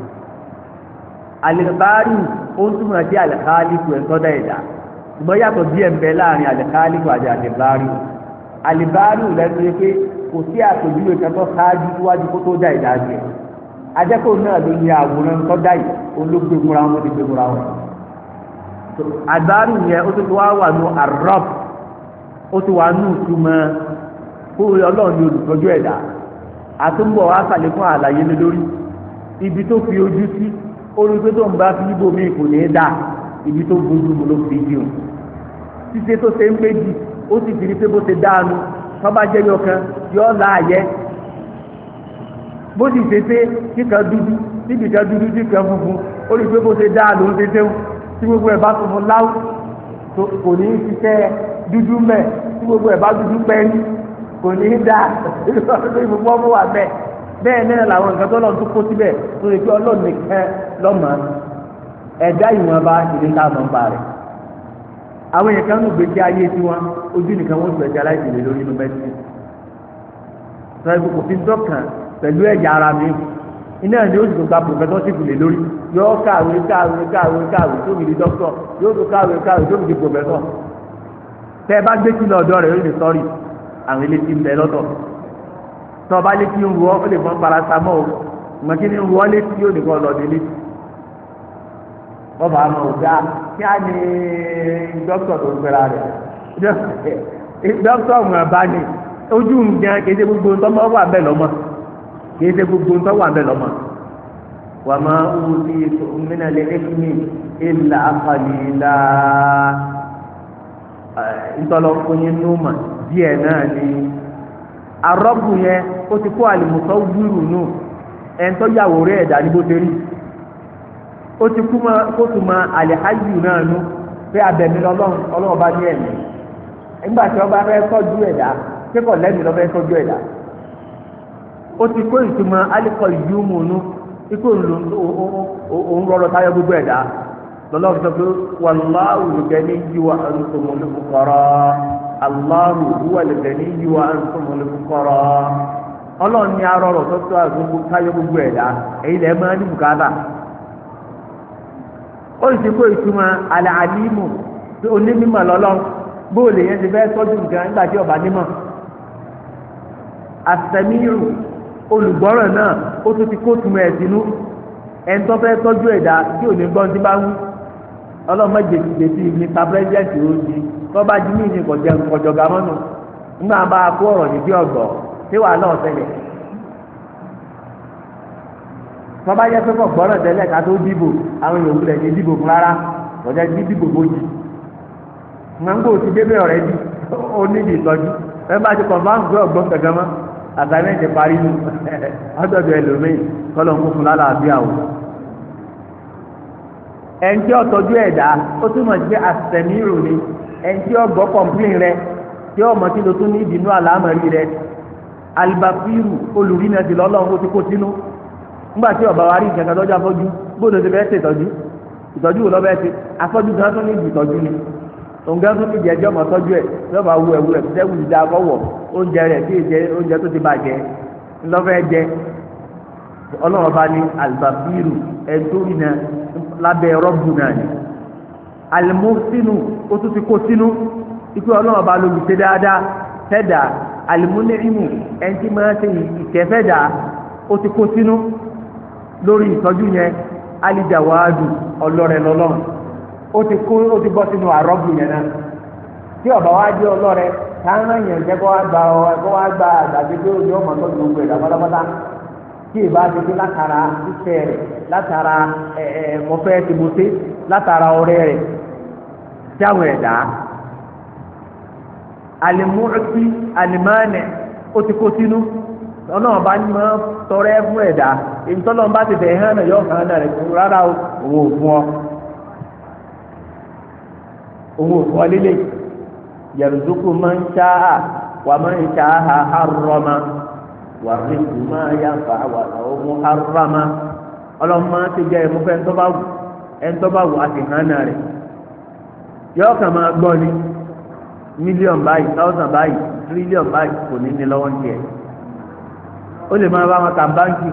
àlìbárì ó ń túmọ̀ sí àlìkálíkù ẹ̀tọ́dá ẹ̀dá ṣùgbọ́n yàtọ̀ díẹ̀ ń bẹ láàrin àlìkálíkù àti àlìbárì àlìbárì lẹ́nu pé kò sí àpèjúwe kan tó ṣáájú síwájú kó tó dá ẹ̀dá jẹ ajẹ́kọ̀ọ́ náà ló ní àwòrán tó dá yìí olóògbé múra wọn ti gbé múra wọn àlìbárì yẹn ó tó ti wá wà ní àrọ́b ó ti wà ní ìtumọ̀ kó ọlọ́run ní olùtọ́jú ẹ̀dá àtúnbọ̀ wá sàlẹ̀ fún àlàyé lé lórí ibi tó fi ojú sí orí pé tó ń bá fi ibò míì kò ní í dà ibi tó gbójú mu ló fi di o ṣíṣe tó ṣe ń méjì ó sì fi rí pé bó ṣe dáanu tọ́ba jẹ́ yọkan yọ láàyè bó sì ṣe pé kíkan dúdú síbi kan dúdú kíkan funfun ó rí pé bó ṣe dáanu ó ṣe ṣéun tí gbogbo ẹ̀ bá funfun láwù kò ní í ṣiṣẹ́ dúdú mẹ́ tí gbogbo ẹ̀ bá dúdú pẹ́ẹ́lí kò ní í dá gbogbo ọmọ wa bẹ́ẹ̀ bẹ́ẹ̀ náà làwọn nǹkan tó lọ́n tó kó síbẹ̀ tó lè fi ọlọ́run nìkan lọ́mọ ẹ̀dá ìwọ̀nba ìdí ká mọ̀ ń pa rẹ̀ àwọn èèyàn kan ń gbèsè ayé tiwọn ojú nìkan wọ́n gbèsè aláìsèlè lórí inú mẹ́tì sọ́yìn kò fi dọ́kàn pẹ̀lú ẹ̀yà ara mi iná ni ó sì tó gba pòfẹ́sọ́sìpù lè lórí yóò káwé káwé káwé káwé tó fi di dọ́kítọ̀ yóò tó káwé káwé tó fi di pòfẹ́sọ̀ tẹ́ ẹ bá gbé sí lọ́dọ̀ rẹ̀ yóò lè sọ́ọ̀rì àwọn ilé tí ń bẹ lọ́tọ̀ tọ́ ọba létí ń wọ́ ó lè fọ́n paracetamol ìmọ̀ kí ni ń wọ́ létí yóò nìkan lọ dé létí wọ́n bá mọ̀ ọ̀gá kí á ní dókítà tó ń gbéra rẹ̀ dókítà ọ̀hún ẹ̀bá ni ojú ń jẹun kì í ṣe gbogbo ńtọ́ wà bẹ́ẹ̀ lọ́mọ kì í ṣe gbogbo ńtọ́ wà bẹ́ẹ̀ lọ́mọ wà máa ń wù sí min al-ilmi illa qalila ntọ́lọ́kùnrin nùmà díẹ̀ náà ni arọ́bù yẹn ó ti kó àlùmọ́sọ́ wúrù nù ẹ̀ńtọ́ yàwó rẹ̀ ẹ̀dá ní bó ṣe rí ó ti kú kó tún ma àlìháyù náà nù pé abẹ̀mí lọ́lọ́run ọlọ́run bá ní ẹ̀mí nígbà tí ọba fẹ́ tọ́jú ẹ̀dá kíkọ̀ lẹ́mí lọ́ fẹ́ tọ́jú ẹ̀dá ó ti kó ìtumọ̀ alikọ̀ ìyúmù nù ikú òun rọrọ táyọ̀ gbogbo ẹ̀dá lọ́lọ́run sọ pé wallahu al-ganiyyu wa antumul fuqara Allahu huwa al-ganiyyu wa antumul fuqara ọlọ́run ní arọ́rọ̀ tó tó àgbogbo táyọ̀ gbogbo ẹ̀dá èyí lẹ́ẹ̀ máa ní bùkátà ó sì kó ìtumọ̀ al-alimu tí onímọ̀ lọ́lọ́run bóòlù yẹn ti fẹ́ tọ́jú nǹkan nígbà tí ọba nímọ̀ as-sami'u olùgbọ́rọ̀ náà ó tún ti kó ìtumọ̀ ẹ̀ sínú ẹni tó fẹ́ tọ́jú ẹ̀dá tí ò ní gbọ́n tí bá wú ọlọ́mọ jèjì mr president ó di tọ́ba jí mí ní kọjọ̀gá mọ́nu nígbà bá a kó ọ̀rọ̀ nídìí ọ̀gbọ̀ tí wàá náà ṣẹlẹ̀ tọ́ba yẹ pẹ́pọ̀ gbọ́rọ̀ tẹ́lẹ̀ ká tó dìbò àwọn èèyàn wulẹ̀ ní dìbò fún rárá ọ̀já ní dìbò bójì ńgbà ó ti débẹ̀ ọ̀rẹ́ di ó nídìí ìtọ́jú ẹ bá ti kọ̀ọ̀fà ń gbé ọ̀gbọ́n gàgán mọ́ àtàlẹ́ ti parí nù ọ̀dọ̀dọ̀ ẹlòmíì kọ́lọ̀ ń kó fún lálàáfíà o ẹnjẹ ọtọjú ẹ̀dá ó túmọ̀ sí àtẹmírù ni ẹni tí ó gbọ́ kọ̀m̀plín rẹ tí ó mọ̀ tí lo tún ní ìdínú àlámọ̀rí rẹ alibasiru olùrìnà ti lọ́lọ́run ó ti kó sínú nígbà tí ọba wa rí ìkẹ̀kẹ́ tọ́jú afọ́jú gbọ́dọ̀ ti fẹ́ẹ́ ṣètọ́jú ìtọ́jú wo lọ́bẹ̀ẹ́ ti afọ́jú gan tó ní ìtọ́jú ni òun gan tó ní ìdí ẹjọ́ mọ̀ tọ́jú ẹ̀ tí ọba wu ẹ̀wù ẹ̀ tí ẹ̀wù ìdá fọwọ́ oúnjẹ rẹ̀ tí ìjẹ oúnjẹ tó ti bàjẹ́ ńlọ́fẹ́ jẹ ọlọ́run ọba ní alibasiru ẹ̀ńtórìnà lábẹ́ rọ́bù náà ni alimusinu ó tún ti kó sínú ikú ọlọ́run ọba lolùṣe dáadáa fẹ́dà alimunimu ẹni tí máa ṣe ìkẹfẹ́dà ó ti kó sínú lórí ìtọ́jú yẹn alijawaadu ọlọ́rẹ̀ lọ́lọ́run ó ti kó ó ti bọ́ sínú àrọ́bù yẹn náà tí ọba wa jẹ́ ọlọ́rẹ̀ káwọn yẹn jẹ́ kó wá gba ọ kó wá gba àgbàdo tó yọ ọmọ tó gbogbo ẹ̀dá pátápátá tí ìbá ti fi látara iṣẹ́ rẹ̀ látara ẹ̀ ẹ̀ mọ̀fẹ́ ti mo ṣe látara ọrẹ́ rẹ̀ jáwé ẹ̀dá alimuuti alimane ó ti kó sínú ọlọ́run bá ní máa tọrẹ fún ẹ̀dá èyí tọ́lọ́run bá ti fẹ̀ hàn náà yọ hàn náà rẹ̀ rárá òun ò fún ọ òun ò fún ọ lílé yarzuqu man sha'a wa man sha'a harrama wa rizqu ma yanfa'u wa lahu muharrama ọlọ́run máa ti jẹ́ ẹ̀mú fẹ́ ńtọ́ bá wù ẹ̀ńtọ́ bá wù àti hàn náà rẹ̀ yọ kàn máa gbọ́ ni mílíọ̀n báyìí táwùsàn báyìí tírílíọ̀n báyìí kò ní ní lọ́wọ́ ní ẹ̀ ó lè máa bá wọn ta báńkì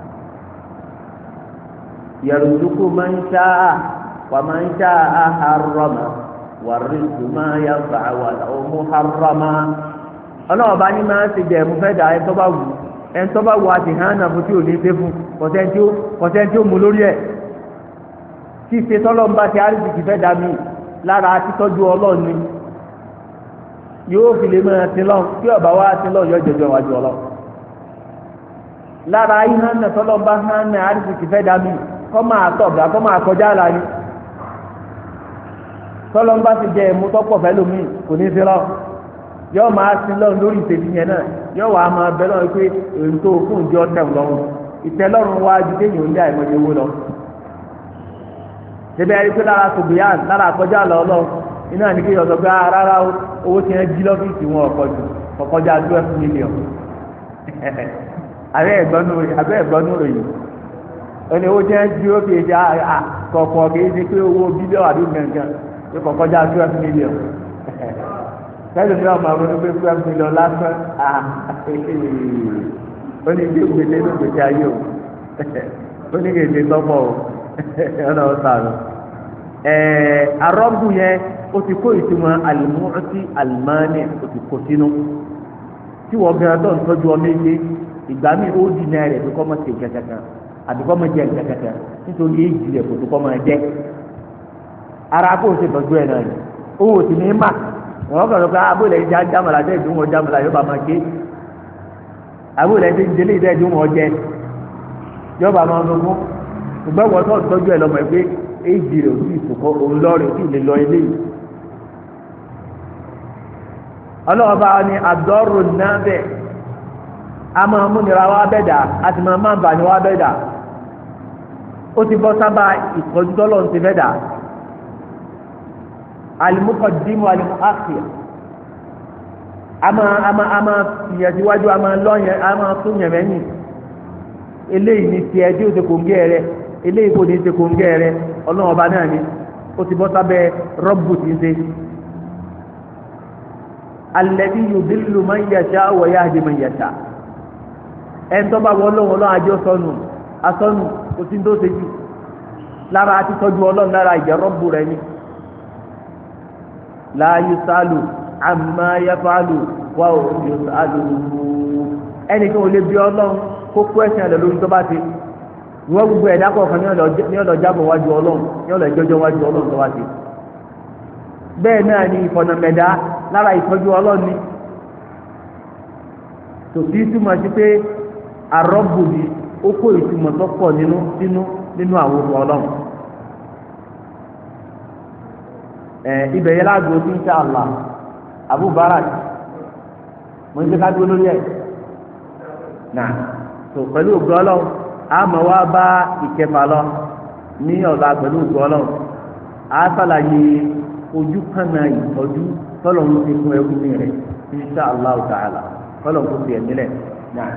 yarzuqu man sha'a wa man sha'a harrama wa rizqu ma yanfa'u wa lahu muharrama ọlọ́wọ́ bá ní máa ń ṣe jẹ́ ẹ̀mú fẹ́ dà ẹ̀ tó bá wù ẹ̀ tó bá wù àti hàn náà fún tí ò ní ṣe fún kọ̀tẹ́ntì ó mú lórí ẹ̀ tí ṣe tọ́lọ́mbà ti àríṣìkì fẹ́ dà mí lára títọ́jú ọlọ́ọ̀ni yóò fi lè máa ti lọ tí ọba wa ti lọ yọ jọjọ wájú ọlọ lára ihàn náà tọlọmọba hàn náà àrísìkì fẹ́ dá mi kọ́ máa tọ̀gà kọ́ máa kọjá la ni tọlọmọba ti jẹ ẹmu tọpọ̀ fẹ́ lómi kò ní í fi lọ yọ máa ti lọ lórí ìtẹ̀bí yẹn náà yọ wàá máa bẹ lọ́wọ́ pé èyí tó fún ìjọ tẹ̀ lọ́rùn ìtẹ́lọ́rùn wájú kéèyàn ó ní àìmọye owó lọ tẹ̀bí ẹni pé lára tòbíyà lára kọjá lọ lọ iná ní kéèyàn sọ pé rárá owó tí wọ́n jí lọ́fíìsì wọn ọ̀pọ̀ jù ọ̀kọjá twelve million abẹ́ ẹ̀gbọ́nú ròyìn ó ní owó tí wọ́n jí ó fi ṣe kọ̀ọ̀kan kì í ṣe pé owó bílíọ̀nù àbí gbẹ̀ngàn ó kọ̀kọ́já twelve million fẹ́ẹ́ ní ọmọ àwọn onígbé twelve million lásán ó ní ilé ìgbésẹ̀ ní ìgbésẹ̀ ayé o ó ní kèsè tọ́pọ̀ o ọ̀nà ọ̀sán ẹ̀ẹ́ arọ́bù yẹn ó ti kó ìtumọ̀ alimuuti alimani ó ti kó sínú tí wọ́n gbẹ́rẹ́ tó ń tọ́jú ọmọ ilé ìgbà mi ó di náà rẹ̀ tó kọ́ mọ́ sí kẹ̀kẹ́kẹ́ àbí kọ́ mọ́ jẹ́ kẹ̀kẹ́kẹ́ nítorí èjì rẹ̀ kò tó kọ́ mọ́ jẹ́ ara kó o ṣe tọ́jú ẹ̀ náà yìí owó sì ní mà wọ́n kàn ló pé abúlé ìjà jámàlà dẹ́ ìdúnwó jámàlà yóò bá máa ké abúlé ìjà ìdílé ìdẹ́ ìdúnwó jẹ yóò bá máa lógún ṣùgbọ́n wọ́n tó tọ́jú ẹ̀ lọ́mọ ẹgbẹ́ èjì rẹ̀ òsì ìfòkọ́ òun lọ́ọ̀rẹ̀ òsì lè lọ ilé yìí ọlọ́ọ̀bá ni àdọ́rò náà bẹ̀ a máa múnira wá bẹ́ẹ̀dà a sì máa máa bà ní wá bẹ́ẹ̀dà ó ti bọ́ sábà ìkọjú tọ́lọ̀ ń ti bẹ́ẹ̀dà alimuqaddimu alimuakhir a máa a máa a máa fìyà síwájú a máa lọ́yẹ̀ a máa tún yẹ̀ mẹ́yìn eléyìí ní tiẹ̀ tí ó ti kò ń gẹ́ rẹ eléyìí kò ní ti kò ń gẹ́ rẹ ọlọ́ọ̀bá náà ni ó ti bọ́ sábẹ́ rọ́bù tí ń ṣe. alẹ́bí yudillu man yasha wa yahdi man yasha ẹn tó bá wọ ọlọ́run ọlọ́run ajé sọnù asọ́nù kò sí tó ṣe jù lára àti tọ́jú ọlọ́run lára ìjẹ́ rọ́bù rẹ ni la yusalu amma yafalu wa hum yusalu ẹnìkan ò lè bí ọlọ́run kó kó ẹ̀sìn ẹ̀lẹ́ lórí tó bá ti wọ́n gbogbo ẹ̀dá kọ̀ọ̀kan ní ọ̀lọ́ jábọ̀ wájú ọlọ́run ní ọ̀lọ́ ìjọjọ́ wájú ọlọ́run tó bá ti bẹ́ẹ̀ náà ni ìfọ̀nàmẹ̀dá lára ìtọ́jú ọlọ́ni tòbí túmọ̀ sí pé arọ́bù ni ó kó ìtumọ̀ tó pọ̀ nínú nínú nínú àwọn ọmọ ọlọ́run ẹ̀ ibẹ̀ yẹn láàgbó tí ń ṣe àlà Abu Barak mo ń ṣe ká dúró lórí ẹ̀ náà tó pẹ̀lú ògbọ́ ọlọ́run àmọ́ wá bá ìkẹfà lọ ní ọ̀la pẹ̀lú ògbọ́ ọlọ́run á sàlàyé ojú kànnà ìtọ́jú tọ́lọ̀ ń fi fún ẹrú mi rẹ̀ insha Allah ta'ala tọ́lọ̀ ń fi ẹ̀mí lẹ̀ náà.